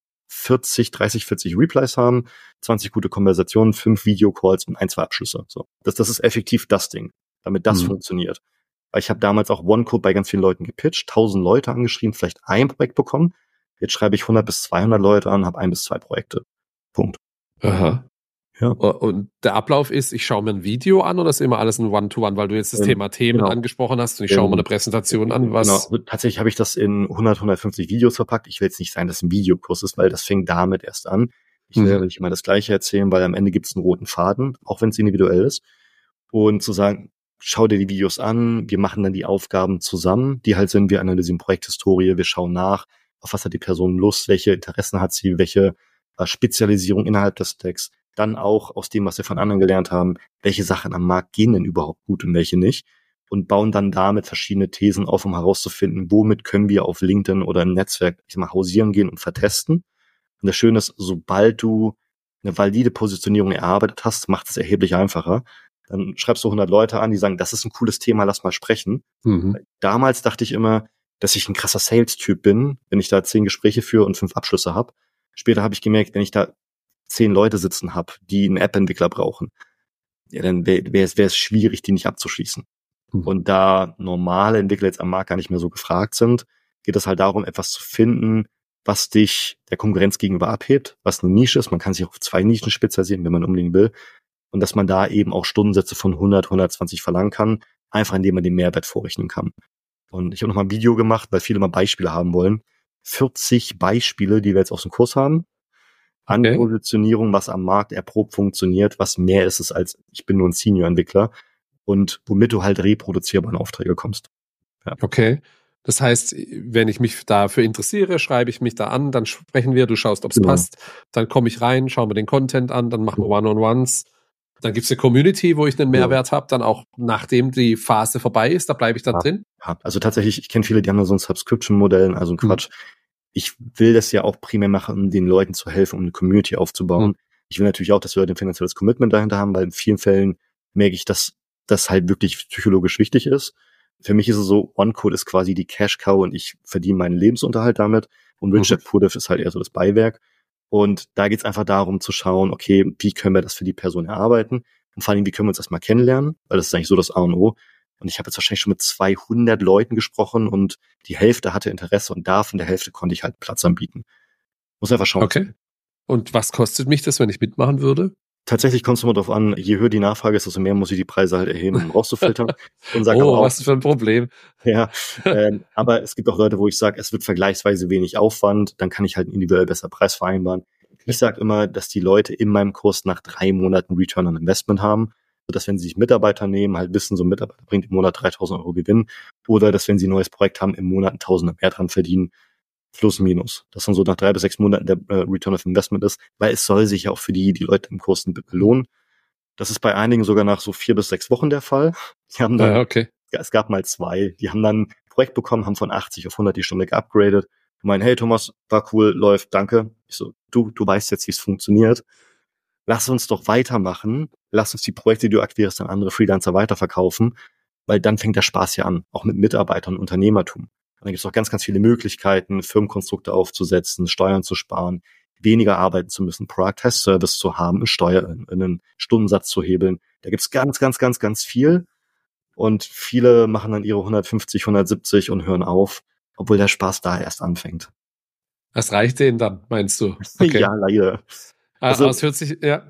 Speaker 2: 30, 40 Replies haben, 20 gute Konversationen, 5 Videocalls und 1, 2 Abschlüsse. So, das ist effektiv das Ding, damit das funktioniert. Weil ich habe damals auch OneCode bei ganz vielen Leuten gepitcht, 1000 Leute angeschrieben, vielleicht ein Projekt bekommen. Jetzt schreibe ich 100 bis 200 Leute an, habe 1 bis 2 Projekte. Punkt.
Speaker 1: Aha. Ja. Und der Ablauf ist, ich schaue mir ein Video an oder ist immer alles ein One-to-One, weil du jetzt das Thema Themen angesprochen hast und ich schaue mir eine Präsentation an, was...
Speaker 2: Genau, tatsächlich habe ich das in 100, 150 Videos verpackt. Ich will jetzt nicht sagen, dass es ein Videokurs ist, weil das fängt damit erst an. Ich will nicht immer das Gleiche erzählen, weil am Ende gibt es einen roten Faden, auch wenn es individuell ist. Und zu sagen, schau dir die Videos an, wir machen dann die Aufgaben zusammen, die halt sind, wir analysieren Projekthistorie, wir schauen nach, auf was hat die Person Lust, welche Interessen hat sie, welche Spezialisierung innerhalb des Stacks. Dann auch aus dem, was wir von anderen gelernt haben, welche Sachen am Markt gehen denn überhaupt gut und welche nicht. Und bauen dann damit verschiedene Thesen auf, um herauszufinden, womit können wir auf LinkedIn oder im Netzwerk, ich sag mal, hausieren gehen und vertesten. Und das Schöne ist, sobald du eine valide Positionierung erarbeitet hast, macht es erheblich einfacher. Dann schreibst du 100 Leute an, die sagen, das ist ein cooles Thema, lass mal sprechen. Damals dachte ich immer, dass ich ein krasser Sales-Typ bin, wenn ich da 10 Gespräche führe und 5 Abschlüsse habe. Später habe ich gemerkt, wenn ich da 10 Leute sitzen habe, die einen App-Entwickler brauchen, ja, dann wäre es schwierig, die nicht abzuschließen. Und da normale Entwickler jetzt am Markt gar nicht mehr so gefragt sind, geht es halt darum, etwas zu finden, was dich der Konkurrenz gegenüber abhebt, was eine Nische ist. Man kann sich auf 2 Nischen spezialisieren, wenn man unbedingt will. Und dass man da eben auch Stundensätze von 100, 120 verlangen kann, einfach indem man den Mehrwert vorrechnen kann. Und ich habe noch mal ein Video gemacht, weil viele mal Beispiele haben wollen. 40 Beispiele, die wir jetzt aus dem Kurs haben, an Positionierung, was am Markt erprobt funktioniert, was mehr ist es als ich bin nur ein Senior-Entwickler und womit du halt reproduzierbare Aufträge kommst. Ja.
Speaker 1: Okay. Das heißt, wenn ich mich dafür interessiere, schreibe ich mich da an, dann sprechen wir, du schaust, ob es passt, dann komme ich rein, schaue mir den Content an, dann machen wir One-on-Ones Dann gibt's eine Community, wo ich einen Mehrwert habe, dann auch nachdem die Phase vorbei ist, da bleibe ich dann drin.
Speaker 2: Ja, also tatsächlich, ich kenne viele, die haben da so ein Subscription-Modell, also ein Quatsch. Ich will das ja auch primär machen, um den Leuten zu helfen, um eine Community aufzubauen. Ich will natürlich auch, dass die Leute ein finanzielles Commitment dahinter haben, weil in vielen Fällen merke ich, dass das halt wirklich psychologisch wichtig ist. Für mich ist es so, OneCode ist quasi die Cash-Cow und ich verdiene meinen Lebensunterhalt damit. Und Rich Dad Poor Dad ist halt eher so das Beiwerk. Und da geht's einfach darum zu schauen, okay, wie können wir das für die Person erarbeiten? Und vor allem, wie können wir uns erstmal kennenlernen? Weil das ist eigentlich so das A und O. Und ich habe jetzt wahrscheinlich schon mit 200 Leuten gesprochen und die Hälfte hatte Interesse und davon der Hälfte konnte ich halt Platz anbieten. Muss einfach schauen.
Speaker 1: Okay. Und was kostet mich das, wenn ich mitmachen würde?
Speaker 2: Tatsächlich kommt es immer darauf an, je höher die Nachfrage ist, desto mehr muss ich die Preise halt erheben, um rauszufiltern. Und sag aber auch,
Speaker 1: was für ein Problem.
Speaker 2: Ja, aber es gibt auch Leute, wo ich sage, es wird vergleichsweise wenig Aufwand, dann kann ich halt individuell besser Preis vereinbaren. Ich sage immer, dass die Leute in meinem Kurs nach 3 Monaten Return on Investment haben, sodass wenn sie sich Mitarbeiter nehmen, halt wissen, so ein Mitarbeiter bringt im Monat 3.000 Euro Gewinn, oder dass wenn sie ein neues Projekt haben, im Monat 1.000 mehr dran verdienen, plus minus. Das dann so nach 3 bis 6 Monaten der Return of Investment ist, weil es soll sich ja auch für die Leute im Kurs belohnen. Das ist bei einigen sogar nach so 4 bis 6 Wochen der Fall. Die haben dann, es gab mal 2, die haben dann ein Projekt bekommen, haben von 80 auf 100 die Stunde geupgradet. Ich meine, hey Thomas, war cool, läuft, danke. Ich so, du weißt jetzt, wie es funktioniert. Lass uns doch weitermachen. Lass uns die Projekte, die du akquirierst, an andere Freelancer weiterverkaufen, weil dann fängt der Spaß ja an, auch mit Mitarbeitern und Unternehmertum. Und dann gibt es auch ganz, ganz viele Möglichkeiten, Firmenkonstrukte aufzusetzen, Steuern zu sparen, weniger arbeiten zu müssen, Product-Test-Service zu haben, einen Stundensatz zu hebeln. Da gibt's ganz, ganz, ganz, ganz viel. Und viele machen dann ihre 150, 170 und hören auf, obwohl der Spaß da erst anfängt.
Speaker 1: Das reicht denen dann, meinst du?
Speaker 2: Okay. Ja, leider.
Speaker 1: Also es hört sich, ja.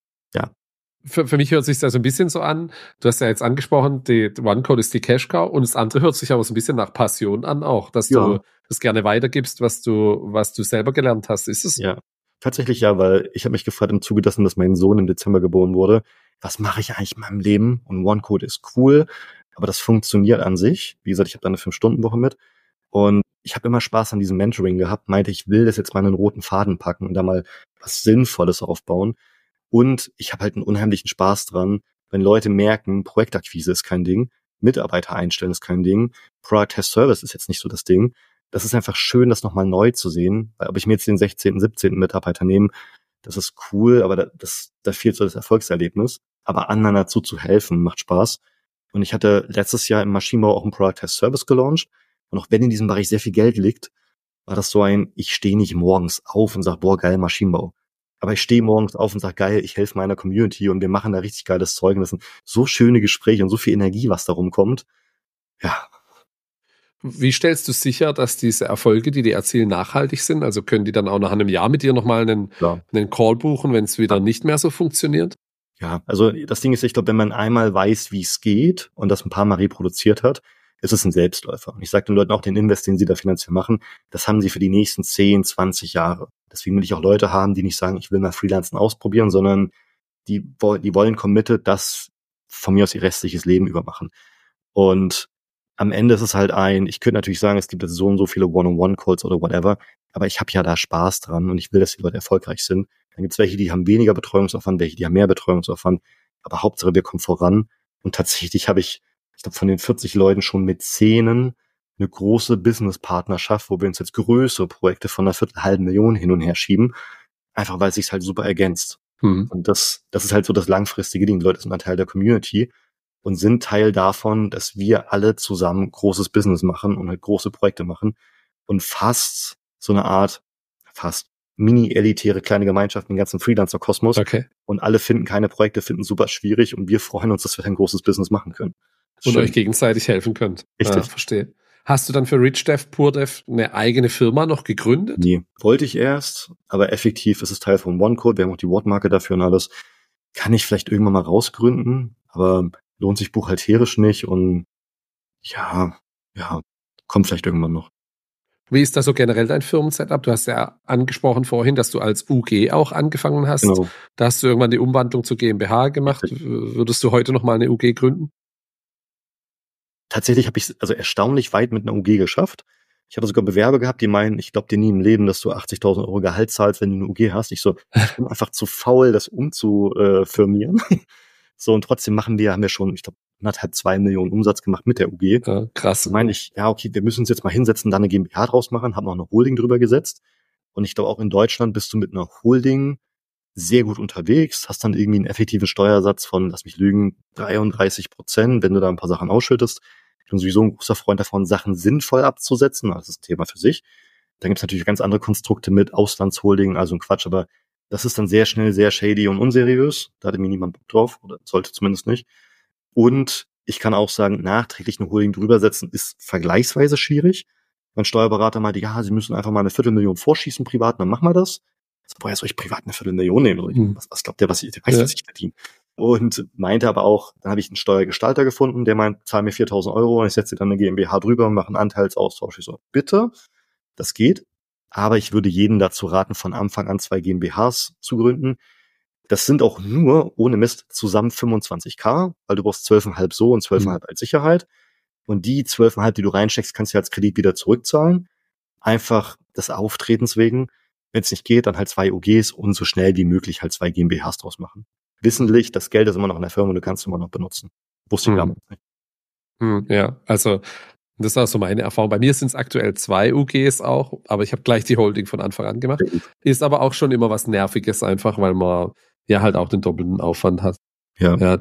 Speaker 1: Für mich hört sich das so ein bisschen so an. Du hast ja jetzt angesprochen, die OneCode ist die Cash-Cow und das andere hört sich aber so ein bisschen nach Passion an auch, dass du das gerne weitergibst, was du selber gelernt hast. Ist es?
Speaker 2: Ja, tatsächlich ja, weil ich habe mich gefragt im Zuge dessen, dass mein Sohn im Dezember geboren wurde, was mache ich eigentlich in meinem Leben? Und OneCode ist cool, aber das funktioniert an sich. Wie gesagt, ich habe da eine 5-Stunden-Woche mit und ich habe immer Spaß an diesem Mentoring gehabt, meinte, ich will das jetzt mal in einen roten Faden packen und da mal was Sinnvolles aufbauen. Und ich habe halt einen unheimlichen Spaß dran, wenn Leute merken, Projektakquise ist kein Ding, Mitarbeiter einstellen ist kein Ding, Product Test Service ist jetzt nicht so das Ding. Das ist einfach schön, das nochmal neu zu sehen. Weil ob ich mir jetzt den 16., 17. Mitarbeiter nehme, das ist cool, aber da fehlt so das Erfolgserlebnis. Aber anderen dazu zu helfen, macht Spaß. Und ich hatte letztes Jahr im Maschinenbau auch einen Product Test Service gelauncht. Und auch wenn in diesem Bereich sehr viel Geld liegt, war das so ich stehe nicht morgens auf und sage, boah, geil, Maschinenbau. Aber ich stehe morgens auf und sage, geil, ich helfe meiner Community und wir machen da richtig geiles Zeug. Und das sind so schöne Gespräche und so viel Energie, was da rumkommt. Ja.
Speaker 1: Wie stellst du sicher, dass diese Erfolge, die erzielen, nachhaltig sind? Also können die dann auch nach einem Jahr mit dir nochmal einen Call buchen, wenn es wieder nicht mehr so funktioniert?
Speaker 2: Ja, also das Ding ist, ich glaube, wenn man einmal weiß, wie es geht und das ein paar Mal reproduziert hat, ist es ein Selbstläufer. Und ich sage den Leuten auch, den Invest, den sie da finanziell machen, das haben sie für die nächsten 10, 20 Jahre. Deswegen will ich auch Leute haben, die nicht sagen, ich will mal Freelancen ausprobieren, sondern die wollen committed das von mir aus ihr restliches Leben übermachen. Und am Ende ist es halt ich könnte natürlich sagen, es gibt jetzt so und so viele One-on-One-Calls oder whatever, aber ich habe ja da Spaß dran und ich will, dass die Leute erfolgreich sind. Dann gibt es welche, die haben weniger Betreuungsaufwand, welche, die haben mehr Betreuungsaufwand, aber Hauptsache, wir kommen voran. Und tatsächlich habe ich glaube, von den 40 Leuten schon mit 10 eine große Business-Partnerschaft, wo wir uns jetzt größere Projekte von 250.000 hin und her schieben, einfach weil es sich halt super ergänzt. Und das ist halt so das langfristige Ding. Die Leute sind ein Teil der Community und sind Teil davon, dass wir alle zusammen großes Business machen und halt große Projekte machen und fast so eine Art, mini-elitäre kleine Gemeinschaft im ganzen Freelancer-Kosmos.
Speaker 1: Okay.
Speaker 2: Und alle finden keine Projekte, finden super schwierig und wir freuen uns, dass wir ein großes Business machen können.
Speaker 1: Und euch gegenseitig helfen könnt.
Speaker 2: Richtig.
Speaker 1: Ja, verstehe. Hast du dann für Rich Dad Poor Dad eine eigene Firma noch gegründet?
Speaker 2: Nee, wollte ich erst, aber effektiv ist es Teil von OneCode. Wir haben auch die Wortmarke dafür und alles. Kann ich vielleicht irgendwann mal rausgründen, aber lohnt sich buchhalterisch nicht und ja, kommt vielleicht irgendwann noch.
Speaker 1: Wie ist da so generell dein Firmensetup? Du hast ja angesprochen vorhin, dass du als UG auch angefangen hast.
Speaker 2: Genau.
Speaker 1: Da hast du irgendwann die Umwandlung zur GmbH gemacht. Würdest du heute noch mal eine UG gründen?
Speaker 2: Tatsächlich habe ich es erstaunlich weit mit einer UG geschafft. Ich hatte sogar Bewerber gehabt, die meinen, ich glaube dir nie im Leben, dass du 80.000 Euro Gehalt zahlst, wenn du eine UG hast. Ich bin einfach zu faul, das umzufirmieren. So, und trotzdem haben wir schon, ich glaube, 1,5, 2 Millionen Umsatz gemacht mit der UG.
Speaker 1: Ja, krass.
Speaker 2: Da meine ich, ja, okay, wir müssen uns jetzt mal hinsetzen, dann eine GmbH draus machen, haben noch eine Holding drüber gesetzt. Und ich glaube, auch in Deutschland bist du mit einer Holding sehr gut unterwegs, hast dann irgendwie einen effektiven Steuersatz von, lass mich lügen, 33%, wenn du da ein paar Sachen ausschüttest. Ich bin sowieso ein großer Freund davon, Sachen sinnvoll abzusetzen. Das ist ein Thema für sich. Dann gibt es natürlich ganz andere Konstrukte mit Auslandsholding, also ein Quatsch, aber das ist dann sehr schnell sehr shady und unseriös. Da hatte mir niemand Bock drauf, oder sollte zumindest nicht. Und ich kann auch sagen, nachträglich eine Holding drüber setzen ist vergleichsweise schwierig. Mein Steuerberater meinte, ja, Sie müssen einfach mal 250.000 vorschießen privat, dann machen wir das. Also, woher soll ich privat 250.000 nehmen? Was glaubt der, was ich verdiene? Und meinte aber auch, dann habe ich einen Steuergestalter gefunden, der meint, zahl mir 4.000 Euro und ich setze dann eine GmbH drüber und mache einen Anteilsaustausch. Ich so, bitte, das geht. Aber ich würde jeden dazu raten, von Anfang an 2 GmbHs zu gründen. Das sind auch nur, ohne Mist, zusammen 25.000, weil du brauchst 12,5 so und 12,5 als Sicherheit. Und die 12,5, die du reinsteckst, kannst du als Kredit wieder zurückzahlen. Einfach des Auftretens wegen. Wenn es nicht geht, dann halt 2 UGs und so schnell wie möglich halt 2 GmbHs draus machen. Wissentlich, das Geld ist immer noch in der Firma und du kannst es immer noch benutzen. Wusste ich damals nicht.
Speaker 1: Ja, also das ist auch so meine Erfahrung. Bei mir sind es aktuell 2 UGs auch, aber ich habe gleich die Holding von Anfang an gemacht. Ist aber auch schon immer was Nerviges einfach, weil man ja halt auch den doppelten Aufwand hat. Ja.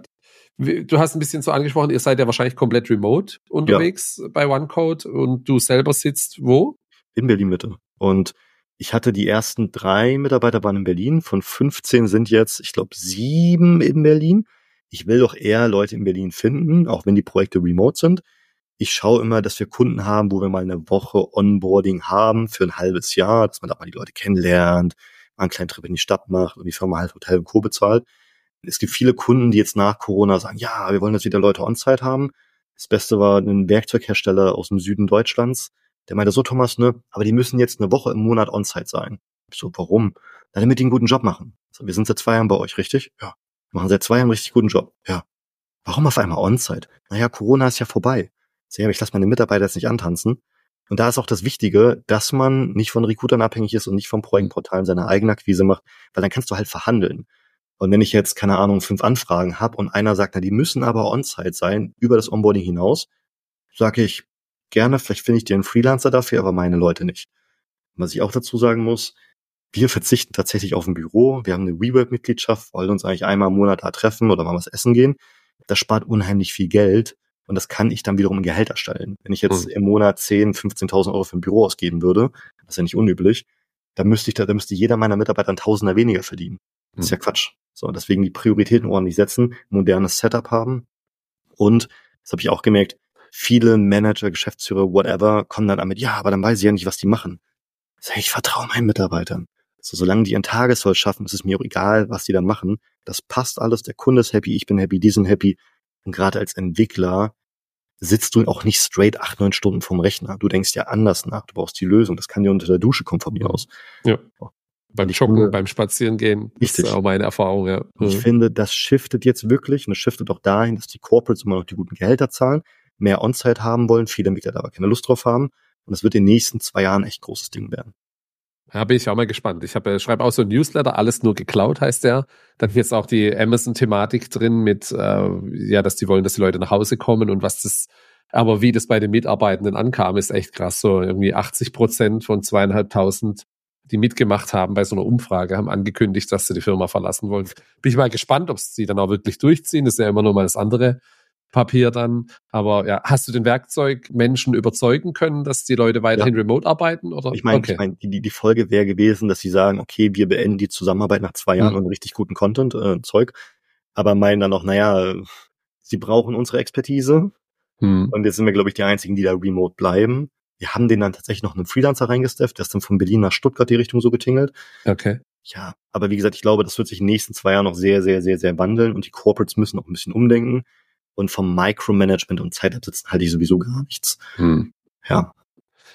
Speaker 1: Du hast ein bisschen so angesprochen, ihr seid ja wahrscheinlich komplett remote unterwegs bei OneCode und du selber sitzt wo?
Speaker 2: In Berlin-Mitte. Und ich hatte die ersten 3 Mitarbeiter waren in Berlin. Von 15 sind jetzt, ich glaube, 7 in Berlin. Ich will doch eher Leute in Berlin finden, auch wenn die Projekte remote sind. Ich schaue immer, dass wir Kunden haben, wo wir mal eine Woche Onboarding haben für ein halbes Jahr, dass man da mal die Leute kennenlernt, mal einen kleinen Trip in die Stadt macht und die Firma halt Hotel und Co. bezahlt. Es gibt viele Kunden, die jetzt nach Corona sagen, ja, wir wollen jetzt wieder Leute on-site haben. Das Beste war ein Werkzeughersteller aus dem Süden Deutschlands. Der meinte so, Thomas, ne, aber die müssen jetzt eine Woche im Monat on-site sein. Ich so, warum? Na, damit die einen guten Job machen. So, wir sind seit 2 Jahren bei euch, richtig? Ja. Wir machen seit 2 Jahren einen richtig guten Job. Ja. Warum auf einmal on-site? Naja, Corona ist ja vorbei. So, ja, aber ich lasse meine Mitarbeiter jetzt nicht antanzen. Und da ist auch das Wichtige, dass man nicht von Recruitern abhängig ist und nicht von Projektportalen seine eigene Akquise macht, weil dann kannst du halt verhandeln. Und wenn ich jetzt, keine Ahnung, 5 Anfragen habe und einer sagt, na, die müssen aber on-site sein, über das Onboarding hinaus, sage ich, gerne, vielleicht finde ich dir einen Freelancer dafür, aber meine Leute nicht. Was ich auch dazu sagen muss, wir verzichten tatsächlich auf ein Büro. Wir haben eine WeWork-Mitgliedschaft, wollen uns eigentlich einmal im Monat da treffen oder mal was essen gehen. Das spart unheimlich viel Geld und das kann ich dann wiederum in Gehalt erstellen. Wenn ich jetzt im Monat 10.000, 15.000 Euro für ein Büro ausgeben würde, das ist ja nicht unüblich, dann müsste jeder meiner Mitarbeiter einen Tausender weniger verdienen. Das ist ja Quatsch. So, deswegen die Prioritäten ordentlich setzen, modernes Setup haben und, das habe ich auch gemerkt, viele Manager, Geschäftsführer, whatever, kommen dann damit, ja, aber dann weiß ich ja nicht, was die machen. Ich vertraue meinen Mitarbeitern. So, solange die ihren Tagessoll schaffen, ist es mir auch egal, was die dann machen. Das passt alles, der Kunde ist happy, ich bin happy, die sind happy. Und gerade als Entwickler sitzt du auch nicht straight 8, 9 Stunden vorm Rechner. Du denkst ja anders nach, du brauchst die Lösung. Das kann dir unter der Dusche kommen von mir aus.
Speaker 1: Ja. Beim Joggen, beim Spazierengehen, das ist auch meine Erfahrung, ja.
Speaker 2: Ich finde, das shiftet jetzt wirklich und es shiftet auch dahin, dass die Corporates immer noch die guten Gehälter zahlen, mehr On-Site haben wollen, viele Entwickler da aber keine Lust drauf haben und es wird in den nächsten 2 Jahren echt ein großes Ding werden.
Speaker 1: Ja, bin ich auch mal gespannt. Ich schreibe auch so ein Newsletter, alles nur geklaut heißt der. Dann jetzt auch die Amazon-Thematik drin mit, dass die wollen, dass die Leute nach Hause kommen und aber wie das bei den Mitarbeitenden ankam, ist echt krass. So irgendwie 80% von 2.500, die mitgemacht haben bei so einer Umfrage, haben angekündigt, dass sie die Firma verlassen wollen. Bin ich mal gespannt, ob sie dann auch wirklich durchziehen. Das ist ja immer nur mal das andere Papier dann. Aber ja, hast du den Werkzeugmenschen überzeugen können, dass die Leute weiterhin remote arbeiten? Oder?
Speaker 2: Ich meine, die Folge wäre gewesen, dass sie sagen, okay, wir beenden die Zusammenarbeit nach 2 Jahren und richtig guten Content, Zeug. Aber meinen dann noch, naja, sie brauchen unsere Expertise. Und jetzt sind wir, glaube ich, die einzigen, die da remote bleiben. Wir haben den dann tatsächlich noch einen Freelancer reingestefft, der ist dann von Berlin nach Stuttgart die Richtung so getingelt.
Speaker 1: Okay.
Speaker 2: Ja, aber wie gesagt, ich glaube, das wird sich in den nächsten 2 Jahren noch sehr, sehr, sehr, sehr wandeln und die Corporates müssen auch ein bisschen umdenken. Und vom Micromanagement und Zeitabsitzen halte ich sowieso gar nichts. Ja.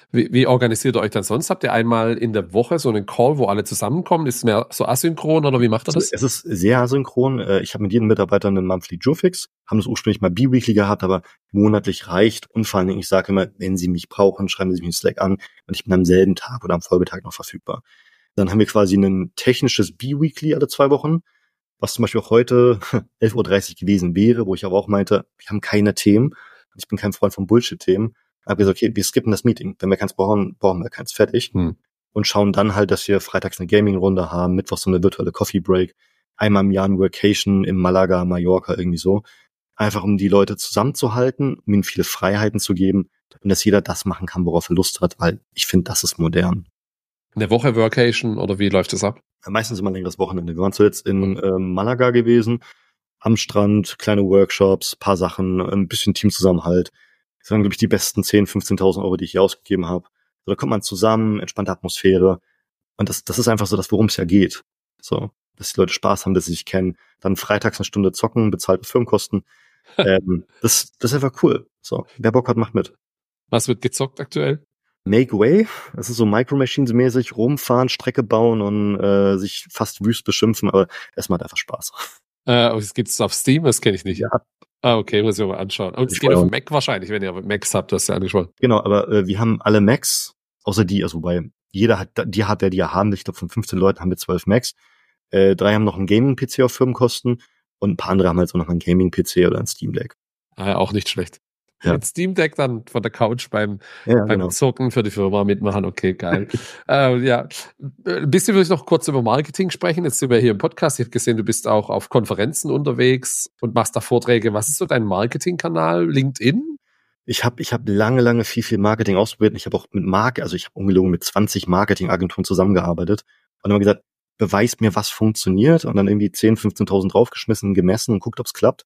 Speaker 1: Wie organisiert ihr euch dann sonst? Habt ihr einmal in der Woche so einen Call, wo alle zusammenkommen? Ist es mehr so asynchron oder wie macht ihr das?
Speaker 2: Es ist sehr asynchron. Ich habe mit jedem Mitarbeiter einen Monthly Joe-Fix, haben das ursprünglich mal bi-weekly gehabt, aber monatlich reicht. Und vor allen Dingen, ich sage immer, wenn Sie mich brauchen, schreiben Sie mich in Slack an und ich bin am selben Tag oder am Folgetag noch verfügbar. Dann haben wir quasi ein technisches bi-weekly alle 2 Wochen, was zum Beispiel auch heute 11:30 Uhr gewesen wäre, wo ich aber auch meinte, wir haben keine Themen. Ich bin kein Freund von Bullshit-Themen. Ich habe gesagt, okay, wir skippen das Meeting. Wenn wir keins brauchen, brauchen wir keins. Fertig. Und schauen dann halt, dass wir freitags eine Gaming-Runde haben, mittwochs so eine virtuelle Coffee-Break, einmal im Jahr eine Workation in Malaga, Mallorca, irgendwie so. Einfach um die Leute zusammenzuhalten, um ihnen viele Freiheiten zu geben und dass jeder das machen kann, worauf er Lust hat, weil ich finde, das ist modern.
Speaker 1: Eine Woche Workation oder wie läuft das ab?
Speaker 2: Meistens immer ein längeres Wochenende. Wir waren zuletzt in Malaga gewesen, am Strand, kleine Workshops, paar Sachen, ein bisschen Teamzusammenhalt. Das waren, glaube ich, die besten 10.000, 15.000 Euro, die ich hier ausgegeben habe. So, da kommt man zusammen, entspannte Atmosphäre. Und das ist einfach so das, worum es ja geht. So, dass die Leute Spaß haben, dass sie sich kennen. Dann freitags eine Stunde zocken, bezahlte Firmenkosten. Das ist einfach cool. So, wer Bock hat, macht mit.
Speaker 1: Was wird gezockt aktuell?
Speaker 2: Make Way. Das ist so Micro Machines mäßig, rumfahren, Strecke bauen und sich fast wüst beschimpfen, aber es macht einfach Spaß.
Speaker 1: Es gibt's auf Steam, das kenne ich nicht.
Speaker 2: Ja.
Speaker 1: Okay, muss ich mal anschauen. Und es geht auf dem Mac wahrscheinlich, wenn ihr Macs habt, das hast du ja angesprochen.
Speaker 2: Genau, aber wir haben alle Macs, außer die, also wobei jeder hat die Hardware, die er haben. Ich glaube, von 15 Leuten haben wir 12 Macs. 3 haben noch einen Gaming-PC auf Firmenkosten und ein paar andere haben halt auch noch einen Gaming-PC oder ein Steam Deck.
Speaker 1: Auch nicht schlecht.
Speaker 2: Ja.
Speaker 1: Ein Steam Deck dann von der Couch beim
Speaker 2: genau.
Speaker 1: Zocken für die Firma mitmachen. Okay, geil. Ja, ein bisschen würde ich noch kurz über Marketing sprechen. Jetzt sind wir hier im Podcast. Ich habe gesehen, du bist auch auf Konferenzen unterwegs und machst da Vorträge. Was ist so dein Marketingkanal? LinkedIn?
Speaker 2: Ich hab lange viel Marketing ausprobiert. Ich habe auch ich habe ungelogen mit 20 Marketingagenturen zusammengearbeitet und immer gesagt, beweist mir, was funktioniert und dann irgendwie 10.000, 15.000 draufgeschmissen, gemessen und guckt, ob's klappt.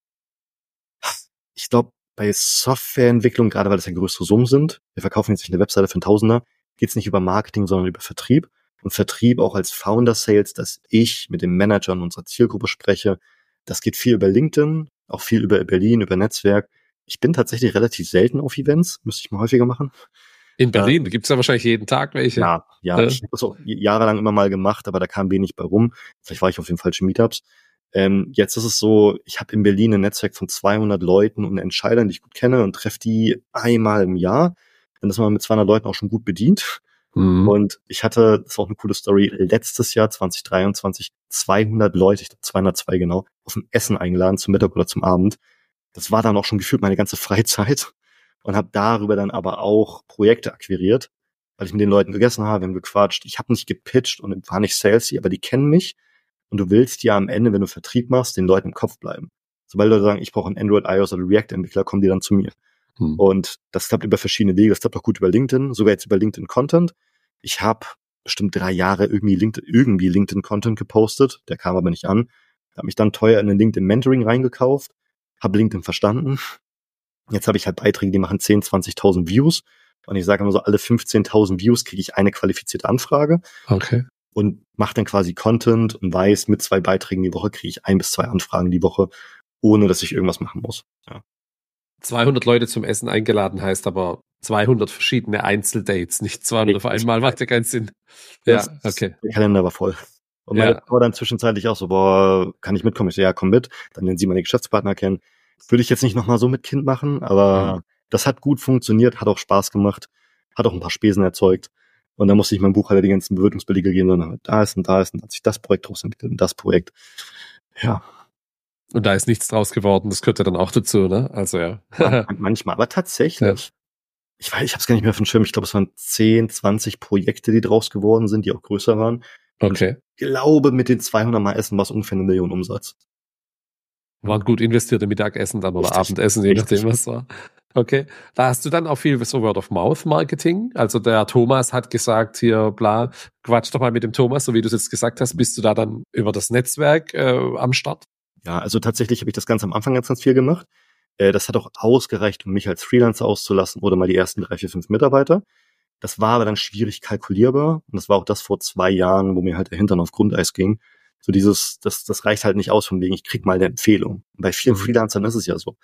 Speaker 2: Ich glaube, bei Softwareentwicklung, gerade weil das ja größere Summen sind, wir verkaufen jetzt nicht eine Webseite für einen Tausender, geht's nicht über Marketing, sondern über Vertrieb. Und Vertrieb auch als Founder-Sales, dass ich mit den Managern unserer Zielgruppe spreche. Das geht viel über LinkedIn, auch viel über Berlin, über Netzwerk. Ich bin tatsächlich relativ selten auf Events, müsste ich mal häufiger machen.
Speaker 1: In Berlin gibt's ja wahrscheinlich jeden Tag welche.
Speaker 2: Ja, ich habe das auch jahrelang immer mal gemacht, aber da kam wenig bei rum. Vielleicht war ich auf den falschen Meetups. Jetzt ist es so, ich habe in Berlin ein Netzwerk von 200 Leuten und Entscheidern, die ich gut kenne und treffe die einmal im Jahr. Dann ist man mit 200 Leuten auch schon gut bedient.
Speaker 1: Mhm.
Speaker 2: Und ich hatte, das war auch eine coole Story, letztes Jahr 2023 200 Leute, ich glaube 202 genau, auf ein Essen eingeladen zum Mittag oder zum Abend. Das war dann auch schon gefühlt meine ganze Freizeit und habe darüber dann aber auch Projekte akquiriert, weil ich mit den Leuten gegessen habe, wir haben gequatscht. Ich habe nicht gepitcht und war nicht salesy, aber die kennen mich. Und du willst ja am Ende, wenn du Vertrieb machst, den Leuten im Kopf bleiben. Sobald Leute sagen, ich brauche einen Android, iOS oder React-Entwickler, kommen die dann zu mir. Und das klappt über verschiedene Wege. Das klappt auch gut über LinkedIn, sogar jetzt über LinkedIn Content. Ich habe bestimmt 3 Jahre irgendwie LinkedIn Content gepostet. Der kam aber nicht an. Habe mich dann teuer in ein LinkedIn Mentoring reingekauft, habe LinkedIn verstanden. Jetzt habe ich halt Beiträge, die machen 10.000, 20.000 Views. Und ich sage immer so, alle 15.000 Views kriege ich eine qualifizierte Anfrage.
Speaker 1: Okay.
Speaker 2: Und mache dann quasi Content und weiß, mit 2 Beiträgen die Woche kriege ich 1 bis 2 Anfragen die Woche, ohne dass ich irgendwas machen muss. Ja.
Speaker 1: 200 Leute zum Essen eingeladen heißt aber 200 verschiedene Einzeldates, nicht 200 auf einmal, macht ja keinen Sinn. Ja, okay.
Speaker 2: Der Kalender war voll. Und meine Frau dann zwischenzeitlich auch so, kann ich mitkommen? Ich so, ja, komm mit. Dann lernen sie meine Geschäftspartner kennen. Würde ich jetzt nicht nochmal so mit Kind machen, aber das hat gut funktioniert, hat auch Spaß gemacht, hat auch ein paar Spesen erzeugt. Und dann musste ich meinem Buchhalter die ganzen Bewertungsbelege geben, sondern da ist und hat sich das Projekt draus entwickelt und das Projekt. Ja.
Speaker 1: Und da ist nichts draus geworden, das gehört ja dann auch dazu, ne? Also ja.
Speaker 2: Manchmal, aber tatsächlich. Ich habe es gar nicht mehr auf dem Schirm. Ich glaube, es waren 10, 20 Projekte, die draus geworden sind, die auch größer waren.
Speaker 1: Okay.
Speaker 2: Ich glaube, mit den 200 Mal Essen war es ungefähr 1 Million Umsatz.
Speaker 1: Waren gut investierte Mittagessen dann oder Abendessen, je nachdem, was war. Okay. Da hast du dann auch viel so Word-of-Mouth-Marketing. Also der Thomas hat gesagt hier, bla, quatsch doch mal mit dem Thomas, so wie du es jetzt gesagt hast. Bist du da dann über das Netzwerk am Start?
Speaker 2: Ja, also tatsächlich habe ich das ganz am Anfang ganz viel gemacht. Das hat auch ausgereicht, um mich als Freelancer auszulassen oder mal die ersten 3, 4, 5 Mitarbeiter. Das war aber dann schwierig kalkulierbar. Und das war auch das vor 2 Jahren, wo mir halt der Hintern auf Grundeis ging. So das reicht halt nicht aus, von wegen, ich krieg mal eine Empfehlung. Und bei vielen Freelancern ist es ja so.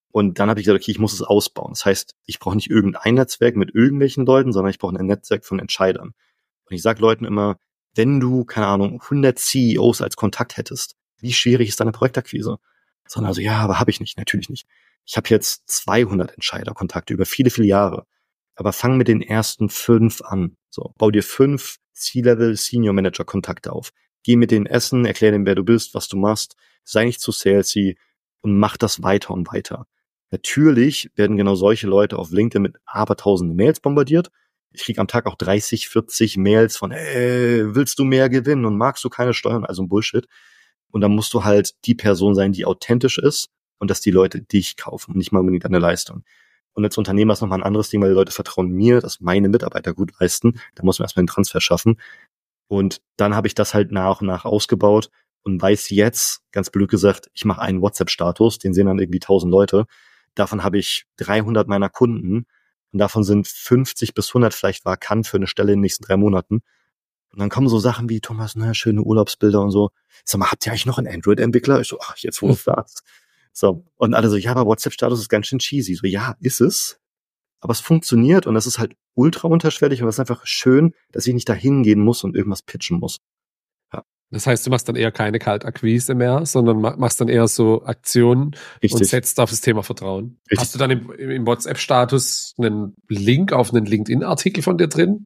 Speaker 2: Und dann habe ich gesagt, okay, ich muss es ausbauen. Das heißt, ich brauche nicht irgendein Netzwerk mit irgendwelchen Leuten, sondern ich brauche ein Netzwerk von Entscheidern. Und ich sage Leuten immer, wenn du, keine Ahnung, 100 CEOs als Kontakt hättest, wie schwierig ist deine Projektakquise? Sondern also, ja, aber habe ich nicht, natürlich nicht. Ich habe jetzt 200 Entscheiderkontakte über viele, viele Jahre. Aber fang mit den ersten 5 an. So, bau dir 5 C-Level Senior Manager Kontakte auf. Geh mit denen essen, erklär denen, wer du bist, was du machst. Sei nicht zu salesy und mach das weiter und weiter. Natürlich werden genau solche Leute auf LinkedIn mit abertausenden Mails bombardiert. Ich kriege am Tag auch 30, 40 Mails von, willst du mehr gewinnen und magst du keine Steuern? Also ein Bullshit. Und dann musst du halt die Person sein, die authentisch ist und dass die Leute dich kaufen und nicht mal unbedingt deine Leistung. Und als Unternehmer ist nochmal ein anderes Ding, weil die Leute vertrauen mir, dass meine Mitarbeiter gut leisten. Da muss man erstmal den Transfer schaffen. Und dann habe ich das halt nach und nach ausgebaut und weiß jetzt, ganz blöd gesagt, ich mache einen WhatsApp-Status, den sehen dann irgendwie 1000 Leute. Davon habe ich 300 meiner Kunden und davon sind 50 bis 100 vielleicht vakant für eine Stelle in den nächsten 3 Monaten. Und dann kommen so Sachen wie, Thomas, schöne Urlaubsbilder und so. Sag mal, habt ihr eigentlich noch einen Android-Entwickler? Ich so, ach, jetzt wo du sagst. So. Und alle so, ja, aber WhatsApp-Status ist ganz schön cheesy. So, ja, ist es. Aber es funktioniert und das ist halt ultra unterschwellig und das ist einfach schön, dass ich nicht da hingehen muss und irgendwas pitchen muss. Ja.
Speaker 1: Das heißt, du machst dann eher keine Kaltakquise mehr, sondern machst dann eher so Aktionen und setzt auf das Thema Vertrauen. Richtig. Hast du dann im WhatsApp-Status einen Link auf einen LinkedIn-Artikel von dir drin?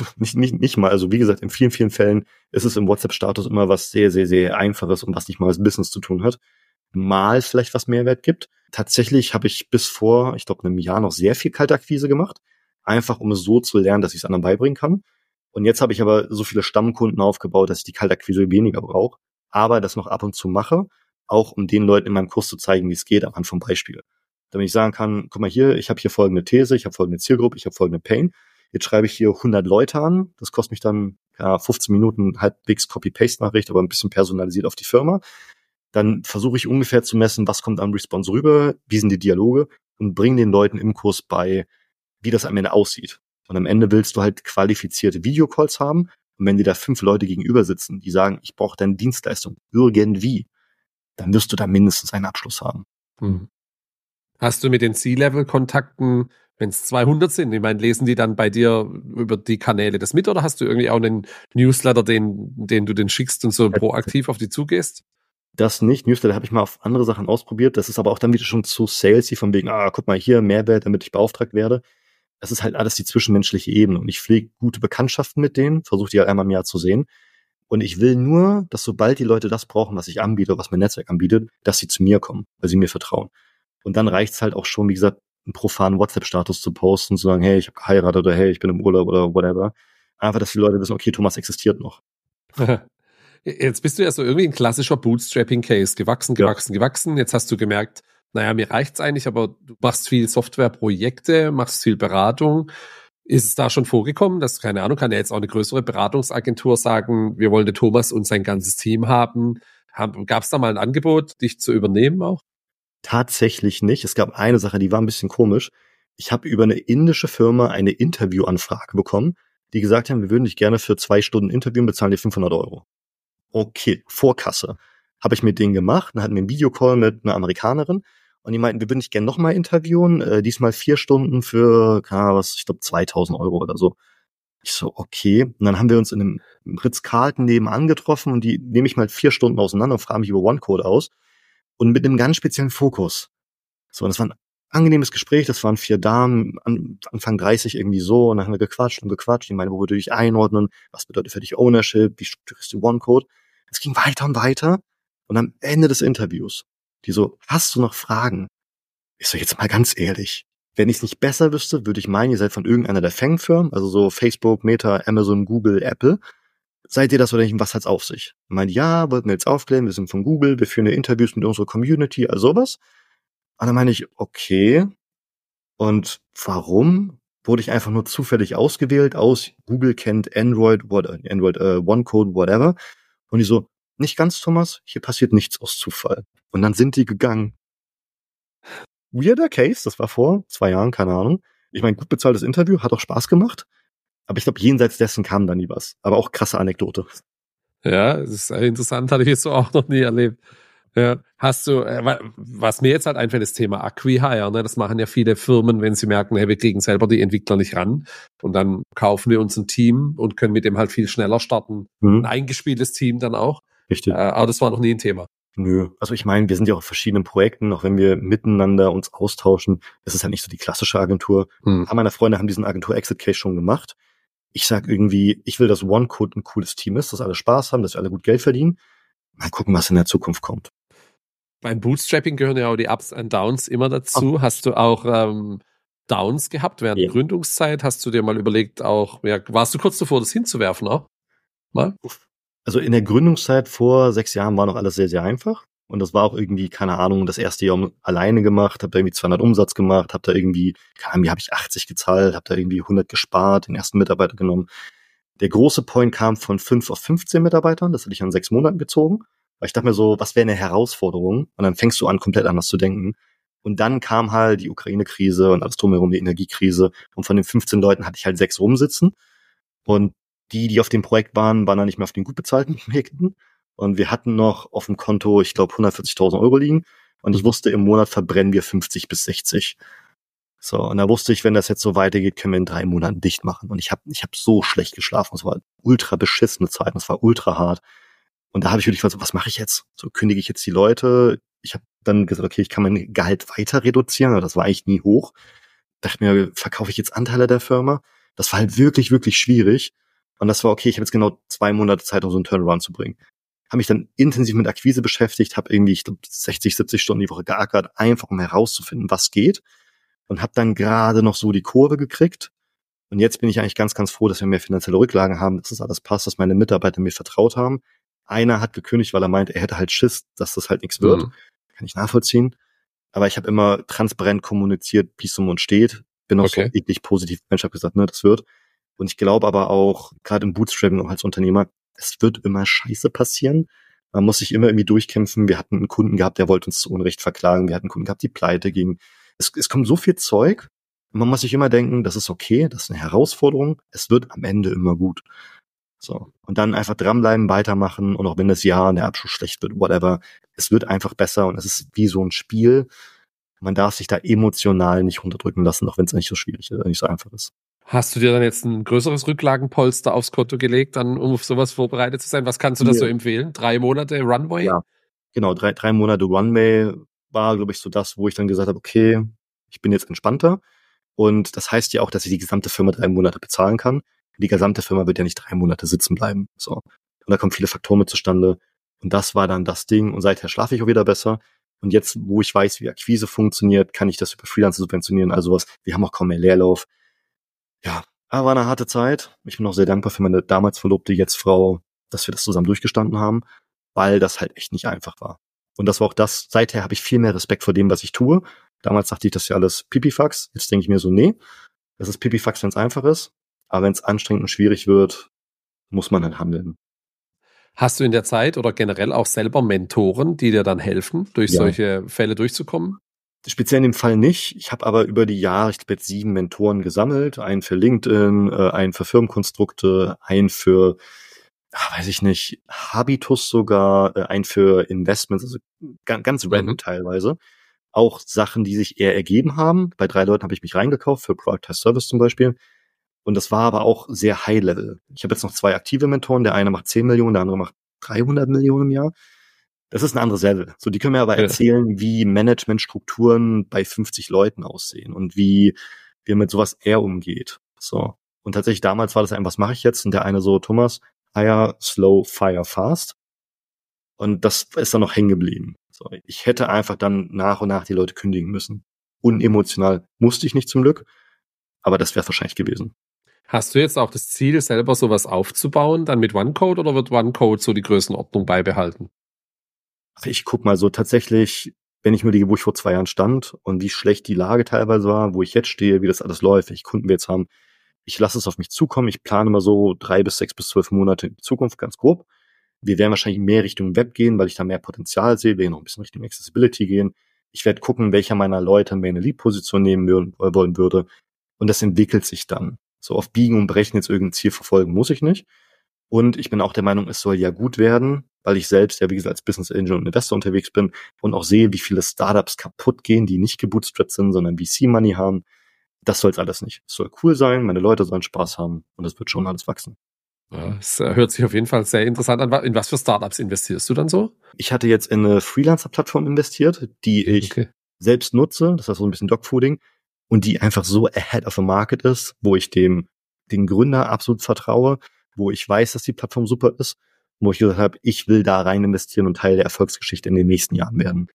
Speaker 2: Nicht mal. Also wie gesagt, in vielen, vielen Fällen ist es im WhatsApp-Status immer was sehr, sehr, sehr Einfaches und was nicht mal mit Business zu tun hat. Mal vielleicht was Mehrwert gibt. Tatsächlich habe ich bis vor, ich glaube, einem Jahr noch sehr viel Kaltakquise gemacht. Einfach, um es so zu lernen, dass ich es anderen beibringen kann. Und jetzt habe ich aber so viele Stammkunden aufgebaut, dass ich die Kaltakquise weniger brauche. Aber das noch ab und zu mache, auch um den Leuten in meinem Kurs zu zeigen, wie es geht, anhand von Beispielen. Damit ich sagen kann, guck mal hier, ich habe hier folgende These, ich habe folgende Zielgruppe, ich habe folgende Pain. Jetzt schreibe ich hier 100 Leute an. Das kostet mich dann 15 Minuten halbwegs Copy-Paste-Nachricht, aber ein bisschen personalisiert auf die Firma. Dann versuche ich ungefähr zu messen, was kommt am Response rüber, wie sind die Dialoge und bringe den Leuten im Kurs bei, wie das am Ende aussieht. Und am Ende willst du halt qualifizierte Videocalls haben. Und wenn dir da 5 Leute gegenüber sitzen, die sagen, ich brauche deine Dienstleistung irgendwie, dann wirst du da mindestens einen Abschluss haben.
Speaker 1: Hm. Hast du mit den C-Level-Kontakten, wenn es 200 sind, ich meine, lesen die dann bei dir über die Kanäle das mit oder hast du irgendwie auch einen Newsletter, den du den schickst und so proaktiv auf die zugehst?
Speaker 2: Das nicht. Newsletter habe ich mal auf andere Sachen ausprobiert. Das ist aber auch dann wieder schon zu salesy, von wegen, guck mal hier, Mehrwert, damit ich beauftragt werde. Das ist halt alles die zwischenmenschliche Ebene. Und ich pflege gute Bekanntschaften mit denen, versuche die halt einmal im Jahr zu sehen. Und ich will nur, dass sobald die Leute das brauchen, was ich anbiete, was mein Netzwerk anbietet, dass sie zu mir kommen, weil sie mir vertrauen. Und dann reicht's halt auch schon, wie gesagt, einen profanen WhatsApp-Status zu posten, zu sagen, hey, ich habe geheiratet oder hey, ich bin im Urlaub oder whatever. Einfach, dass die Leute wissen, okay, Thomas existiert noch.
Speaker 1: Jetzt bist du ja so irgendwie ein klassischer Bootstrapping-Case. Gewachsen. Jetzt hast du gemerkt, naja, mir reicht's eigentlich, aber du machst viel Softwareprojekte, machst viel Beratung. Ist es da schon vorgekommen, dass, keine Ahnung, kann ja jetzt auch eine größere Beratungsagentur sagen, wir wollen den Thomas und sein ganzes Team haben. Gab es da mal ein Angebot, dich zu übernehmen auch?
Speaker 2: Tatsächlich nicht. Es gab eine Sache, die war ein bisschen komisch. Ich habe über eine indische Firma eine Interviewanfrage bekommen, die gesagt haben, wir würden dich gerne für 2 Stunden interviewen, bezahlen dir 500 €. Okay, Vorkasse. Habe ich mit denen gemacht, dann hatten wir einen Videocall mit einer Amerikanerin und die meinten, wir würden dich gerne nochmal interviewen, diesmal 4 Stunden für, ich glaube 2.000 € oder so. Ich so, okay. Und dann haben wir uns in einem Ritz-Carlton nebenan getroffen und die nehme ich mal 4 Stunden auseinander und frage mich über OneCode aus und mit einem ganz speziellen Fokus. So, und das war ein angenehmes Gespräch, das waren 4 Damen, Anfang 30 irgendwie so, und dann haben wir gequatscht. Die meinen, wo würde ich einordnen, was bedeutet für dich Ownership, wie strukturierst du OneCode? Es ging weiter und weiter und am Ende des Interviews, die so, hast du noch Fragen? Ich so, jetzt mal ganz ehrlich, wenn ich es nicht besser wüsste, würde ich meinen, ihr seid von irgendeiner der Fangfirmen, also so Facebook, Meta, Amazon, Google, Apple. Seid ihr das oder nicht? Was hat's auf sich? Ich meine, ja, wollten wir jetzt aufklären, wir sind von Google, wir führen Interviews mit unserer Community, also sowas. Und dann meine ich, okay. Und warum wurde ich einfach nur zufällig ausgewählt aus Google kennt Android, OneCode, whatever. Und die so, nicht ganz, Thomas, hier passiert nichts aus Zufall. Und dann sind die gegangen. Weirder Case, das war vor 2 Jahren, keine Ahnung. Ich meine, gut bezahltes Interview, hat auch Spaß gemacht. Aber ich glaube, jenseits dessen kam da nie was. Aber auch krasse Anekdote.
Speaker 1: Ja, das ist interessant, hatte ich jetzt so auch noch nie erlebt. Ja, hast du, was mir jetzt halt einfällt, das Thema Acquihire, ne? Das machen ja viele Firmen, wenn sie merken, hey, wir kriegen selber die Entwickler nicht ran. Und dann kaufen wir uns ein Team und können mit dem halt viel schneller starten. Ein eingespieltes Team dann auch.
Speaker 2: Richtig.
Speaker 1: Aber das war noch nie ein Thema.
Speaker 2: Nö. Also ich meine, wir sind ja auch auf verschiedenen Projekten, auch wenn wir miteinander uns austauschen. Das ist halt nicht so die klassische Agentur. Ein paar meiner Freunde haben diesen Agentur-Exit-Case schon gemacht. Ich sag irgendwie, ich will, dass OneCode ein cooles Team ist, dass alle Spaß haben, dass wir alle gut Geld verdienen. Mal gucken, was in der Zukunft kommt.
Speaker 1: Beim Bootstrapping gehören ja auch die Ups und Downs immer dazu. Hast du auch Downs gehabt während Gründungszeit? Hast du dir mal überlegt, auch, warst du kurz davor, das hinzuwerfen auch? Mal?
Speaker 2: Also in der Gründungszeit vor 6 Jahren war noch alles sehr, sehr einfach. Und das war auch irgendwie, keine Ahnung, das erste Jahr alleine gemacht, habe da irgendwie 200 Umsatz gemacht, habe da irgendwie, keine Ahnung, habe ich 80 gezahlt, habe da irgendwie 100 gespart, den ersten Mitarbeiter genommen. Der große Point kam von 5 auf 15 Mitarbeitern, das hatte ich an 6 Monaten gezogen. Weil ich dachte mir so, was wäre eine Herausforderung? Und dann fängst du an, komplett anders zu denken. Und dann kam halt die Ukraine-Krise und alles drumherum, die Energiekrise. Und von den 15 Leuten hatte ich halt 6 rumsitzen. Und die auf dem Projekt waren dann nicht mehr auf den gut bezahlten Projekten. Und wir hatten noch auf dem Konto, ich glaube, 140.000 Euro liegen. Und ich wusste, im Monat verbrennen wir 50 bis 60. So, und da wusste ich, wenn das jetzt so weitergeht, können wir in 3 Monaten dicht machen. Und ich hab so schlecht geschlafen. Es war ultra beschissene Zeit. Es war ultra hart. Und da habe ich wirklich gesagt, was mache ich jetzt? So, kündige ich jetzt die Leute? Ich habe dann gesagt, okay, ich kann mein Gehalt weiter reduzieren. Aber das war eigentlich nie hoch. Dachte mir, verkaufe ich jetzt Anteile der Firma? Das war halt wirklich, wirklich schwierig. Und das war okay, ich habe jetzt genau 2 Monate Zeit, um so einen Turnaround zu bringen. Habe mich dann intensiv mit Akquise beschäftigt, habe irgendwie, ich glaube, 60, 70 Stunden die Woche geackert, einfach um herauszufinden, was geht. Und habe dann gerade noch so die Kurve gekriegt. Und jetzt bin ich eigentlich ganz, ganz froh, dass wir mehr finanzielle Rücklagen haben, dass das alles passt, dass meine Mitarbeiter mir vertraut haben. Einer hat gekündigt, weil er meint, er hätte halt Schiss, dass das halt nichts wird. Kann ich nachvollziehen. Aber ich habe immer transparent kommuniziert, wie es um uns steht. Bin auch so wirklich positiv Mensch, habe gesagt, ne, das wird. Und ich glaube aber auch, gerade im Bootstrapping auch als Unternehmer, es wird immer Scheiße passieren. Man muss sich immer irgendwie durchkämpfen. Wir hatten einen Kunden gehabt, der wollte uns zu Unrecht verklagen. Wir hatten einen Kunden gehabt, die pleite ging. Es kommt so viel Zeug. Und man muss sich immer denken, das ist okay, das ist eine Herausforderung. Es wird am Ende immer gut. So. Und dann einfach dranbleiben, weitermachen. Und auch wenn das Jahr und der Abschluss schlecht wird, whatever, es wird einfach besser. Und es ist wie so ein Spiel. Man darf sich da emotional nicht runterdrücken lassen, auch wenn es nicht so schwierig ist, nicht so einfach ist.
Speaker 1: Hast du dir dann jetzt ein größeres Rücklagenpolster aufs Konto gelegt, dann, um auf sowas vorbereitet zu sein? Was kannst du da so empfehlen? 3 Monate Runway?
Speaker 2: Ja, genau. 3 Monate Runway war, glaube ich, so das, wo ich dann gesagt habe, okay, ich bin jetzt entspannter. Und das heißt ja auch, dass ich die gesamte Firma 3 Monate bezahlen kann. Die gesamte Firma wird ja nicht 3 Monate sitzen bleiben. So. Und da kommen viele Faktoren mit zustande. Und das war dann das Ding. Und seither schlafe ich auch wieder besser. Und jetzt, wo ich weiß, wie Akquise funktioniert, kann ich das über Freelancer subventionieren, also was. Wir haben auch kaum mehr Leerlauf. Ja, aber war eine harte Zeit. Ich bin auch sehr dankbar für meine damals Verlobte, jetzt Frau, dass wir das zusammen durchgestanden haben, weil das halt echt nicht einfach war. Und das war auch das, seither habe ich viel mehr Respekt vor dem, was ich tue. Damals dachte ich, das ist ja alles Pipifax. Jetzt denke ich mir so, nee, das ist Pipifax, wenn es einfach ist. Aber wenn es anstrengend und schwierig wird, muss man halt handeln.
Speaker 1: Hast du in der Zeit oder generell auch selber Mentoren, die dir dann helfen, durch solche Fälle durchzukommen?
Speaker 2: Speziell in dem Fall nicht. Ich habe aber über die Jahre, ich habe jetzt 7 Mentoren gesammelt. Einen für LinkedIn, einen für Firmenkonstrukte, einen für, weiß ich nicht, Habitus sogar, einen für Investments, also ganz random teilweise. Auch Sachen, die sich eher ergeben haben. Bei 3 Leuten habe ich mich reingekauft, für Product as Service zum Beispiel. Und das war aber auch sehr High-Level. Ich habe jetzt noch 2 aktive Mentoren. Der eine macht 10 Millionen, der andere macht 300 Millionen im Jahr. Das ist ein anderes Level. So, die können mir aber erzählen, wie Managementstrukturen bei 50 Leuten aussehen und wie mit sowas er umgeht. So. Und tatsächlich damals war das ein, was mache ich jetzt? Und der eine so, Thomas, hire, slow, fire, fast. Und das ist dann noch hängen geblieben. So, ich hätte einfach dann nach und nach die Leute kündigen müssen. Unemotional musste ich nicht zum Glück, aber das wäre wahrscheinlich gewesen.
Speaker 1: Hast du jetzt auch das Ziel, selber sowas aufzubauen, dann mit OneCode, oder wird OneCode so die Größenordnung beibehalten?
Speaker 2: Ich guck mal so tatsächlich, wenn ich mir die, wo ich vor 2 Jahren stand und wie schlecht die Lage teilweise war, wo ich jetzt stehe, wie das alles läuft, welche Kunden wir jetzt haben, ich lasse es auf mich zukommen. Ich plane mal so 3 bis 6 bis 12 Monate in die Zukunft, ganz grob. Wir werden wahrscheinlich mehr Richtung Web gehen, weil ich da mehr Potenzial sehe. Wir werden noch ein bisschen Richtung Accessibility gehen. Ich werde gucken, welcher meiner Leute mehr eine Lead-Position nehmen wollen würde. Und das entwickelt sich dann. So auf Biegen und Brechen jetzt irgendein Ziel verfolgen muss ich nicht. Und ich bin auch der Meinung, es soll ja gut werden. weil ich selbst ja, wie gesagt, als Business Angel und Investor unterwegs bin und auch sehe, wie viele Startups kaputt gehen, die nicht gebootstrapped sind, sondern VC-Money haben. Das soll es alles nicht. Es soll cool sein, meine Leute sollen Spaß haben und es wird schon alles wachsen.
Speaker 1: Ja, es hört sich auf jeden Fall sehr interessant an. In was für Startups investierst du dann so?
Speaker 2: Ich hatte jetzt in eine Freelancer-Plattform investiert, die ich selbst nutze, das heißt so ein bisschen Dogfooding, und die einfach so ahead of the market ist, wo ich den Gründer absolut vertraue, wo ich weiß, dass die Plattform super ist, wo ich gesagt habe, ich will da rein investieren und Teil der Erfolgsgeschichte in den nächsten Jahren werden.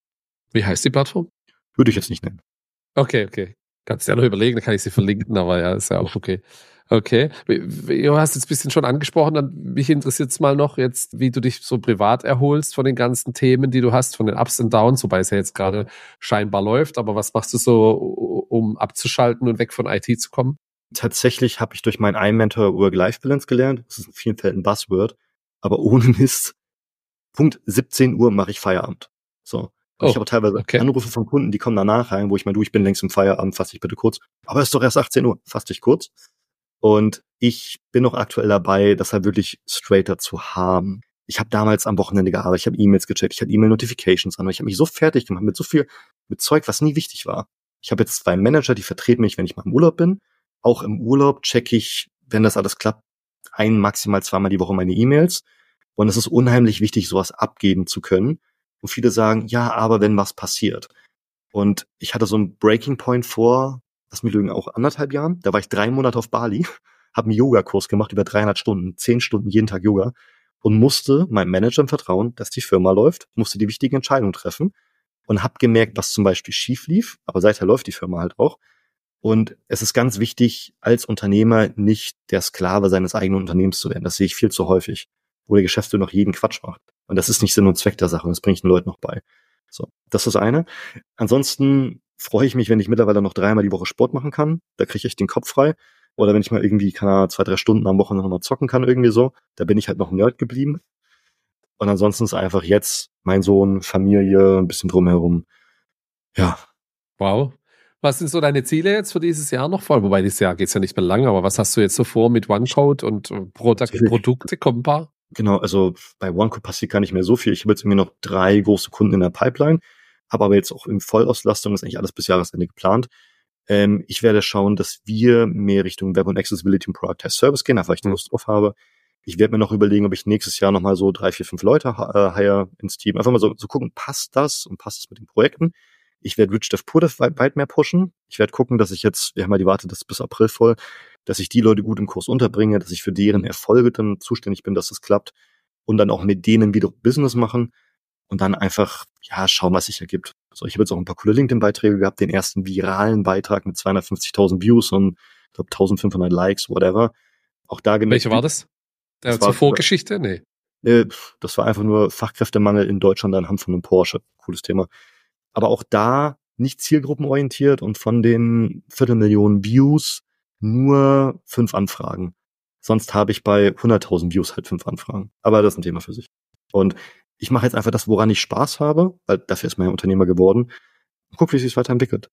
Speaker 1: Wie heißt die Plattform?
Speaker 2: Würde ich jetzt nicht nennen.
Speaker 1: Okay. Kannst du ja noch überlegen, dann kann ich sie verlinken, aber ja, ist ja auch okay. Okay. Du hast jetzt ein bisschen schon angesprochen, mich interessiert es mal noch jetzt, wie du dich so privat erholst von den ganzen Themen, die du hast, von den Ups und Downs, wobei es ja jetzt gerade scheinbar läuft, aber was machst du so, um abzuschalten und weg von IT zu kommen?
Speaker 2: Tatsächlich habe ich durch meinen iMentor Work-Life-Balance gelernt. Das ist in vielen Fällen ein Buzzword, aber ohne Mist. Punkt 17 Uhr mache ich Feierabend. So. Und ich habe teilweise Anrufe von Kunden, die kommen danach rein, wo ich meine, ich bin längst im Feierabend, fass dich bitte kurz. Aber es ist doch erst 18 Uhr, fass dich kurz. Und ich bin noch aktuell dabei, das halt wirklich straighter zu haben. Ich habe damals am Wochenende gearbeitet, ich habe E-Mails gecheckt, ich hatte E-Mail-Notifications an, ich habe mich so fertig gemacht mit so viel, mit Zeug, was nie wichtig war. Ich habe jetzt 2 Manager, die vertreten mich, wenn ich mal im Urlaub bin. Auch im Urlaub checke ich, wenn das alles klappt, maximal 2-mal die Woche meine E-Mails. Und es ist unheimlich wichtig, sowas abgeben zu können. Und viele sagen, ja, aber wenn was passiert. Und ich hatte so einen Breaking Point vor, lass mich lügen, auch 1,5 Jahren. Da war ich 3 Monate auf Bali, habe einen Yogakurs gemacht, über 300 Stunden, 10 Stunden jeden Tag Yoga und musste meinem Manager vertrauen, dass die Firma läuft, musste die wichtigen Entscheidungen treffen und habe gemerkt, was zum Beispiel schief lief. Aber seither läuft die Firma halt auch. Und es ist ganz wichtig, als Unternehmer nicht der Sklave seines eigenen Unternehmens zu werden. Das sehe ich viel zu häufig, wo der Geschäftsführer noch jeden Quatsch macht. Und das ist nicht Sinn und Zweck der Sache. Und das bringe ich den Leuten noch bei. So, das ist das eine. Ansonsten freue ich mich, wenn ich mittlerweile noch 3-mal die Woche Sport machen kann. Da kriege ich echt den Kopf frei. Oder wenn ich mal irgendwie, 2-3 Stunden am Wochenende noch mal zocken kann, irgendwie so. Da bin ich halt noch ein Nerd geblieben. Und ansonsten ist einfach jetzt mein Sohn, Familie, ein bisschen drumherum. Ja.
Speaker 1: Wow. Was sind so deine Ziele jetzt für dieses Jahr noch voll? Wobei dieses Jahr geht's ja nicht mehr lang, aber was hast du jetzt so vor mit OneCode und Produkte, kommen ein paar?
Speaker 2: Genau, also bei OneCode passiert gar nicht mehr so viel. Ich habe jetzt irgendwie noch 3 große Kunden in der Pipeline, habe aber jetzt auch in Vollauslastung, ist eigentlich alles bis Jahresende geplant. Ich werde schauen, dass wir mehr Richtung Web und Accessibility und Product as Service gehen, weil ich da Lust drauf habe. Ich werde mir noch überlegen, ob ich nächstes Jahr nochmal so 3, 4, 5 Leute hire ins Team. Einfach mal so gucken, passt das und passt es mit den Projekten. Ich werde Rich Dev Pur Dev weit mehr pushen. Ich werde gucken, dass ich jetzt, wir haben ja die Warte, das ist bis April voll, dass ich die Leute gut im Kurs unterbringe, dass ich für deren Erfolge dann zuständig bin, dass das klappt und dann auch mit denen wieder Business machen und dann einfach, ja, schauen, was sich ergibt. Also ich habe jetzt auch ein paar coole LinkedIn-Beiträge gehabt, den ersten viralen Beitrag mit 250.000 Views und ich glaube 1.500 Likes, whatever. Auch da gemerkt.
Speaker 1: Welche war das? Zur Vorgeschichte? Nee.
Speaker 2: Das war einfach nur Fachkräftemangel in Deutschland anhand von einem Porsche. Cooles Thema. Aber auch da nicht zielgruppenorientiert und von den 250.000 Views nur 5 Anfragen. Sonst habe ich bei 100.000 Views halt 5 Anfragen. Aber das ist ein Thema für sich. Und ich mache jetzt einfach das, woran ich Spaß habe, weil dafür ist mein Unternehmer geworden. Und guck, wie es sich weiterentwickelt.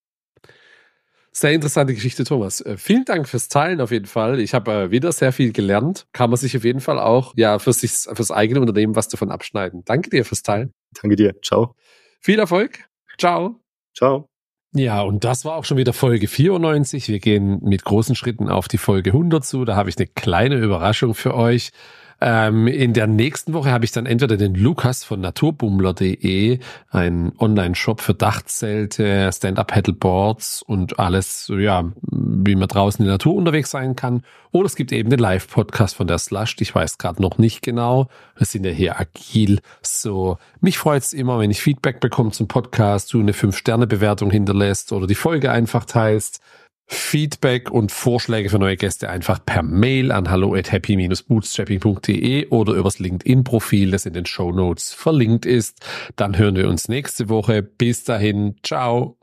Speaker 1: Sehr interessante Geschichte, Thomas. Vielen Dank fürs Teilen auf jeden Fall. Ich habe wieder sehr viel gelernt. Kann man sich auf jeden Fall auch fürs eigene Unternehmen was davon abschneiden. Danke dir fürs Teilen.
Speaker 2: Danke dir. Ciao.
Speaker 1: Viel Erfolg. Ciao.
Speaker 2: Ciao.
Speaker 1: Ja, und das war auch schon wieder Folge 94. Wir gehen mit großen Schritten auf die Folge 100 zu. Da habe ich eine kleine Überraschung für euch. In der nächsten Woche habe ich dann entweder den Lukas von naturbummler.de, ein Online-Shop für Dachzelte, Stand-Up-Paddleboards und alles, ja, wie man draußen in der Natur unterwegs sein kann. Oder es gibt eben den Live-Podcast von der Slushed. Ich weiß gerade noch nicht genau. Wir sind ja hier agil. So, mich freut es immer, wenn ich Feedback bekomme zum Podcast, du eine 5-Sterne-Bewertung hinterlässt oder die Folge einfach teilst. Feedback und Vorschläge für neue Gäste einfach per Mail an hallo@happy-bootstrapping.de oder übers LinkedIn-Profil, das in den Shownotes verlinkt ist. Dann hören wir uns nächste Woche. Bis dahin, ciao.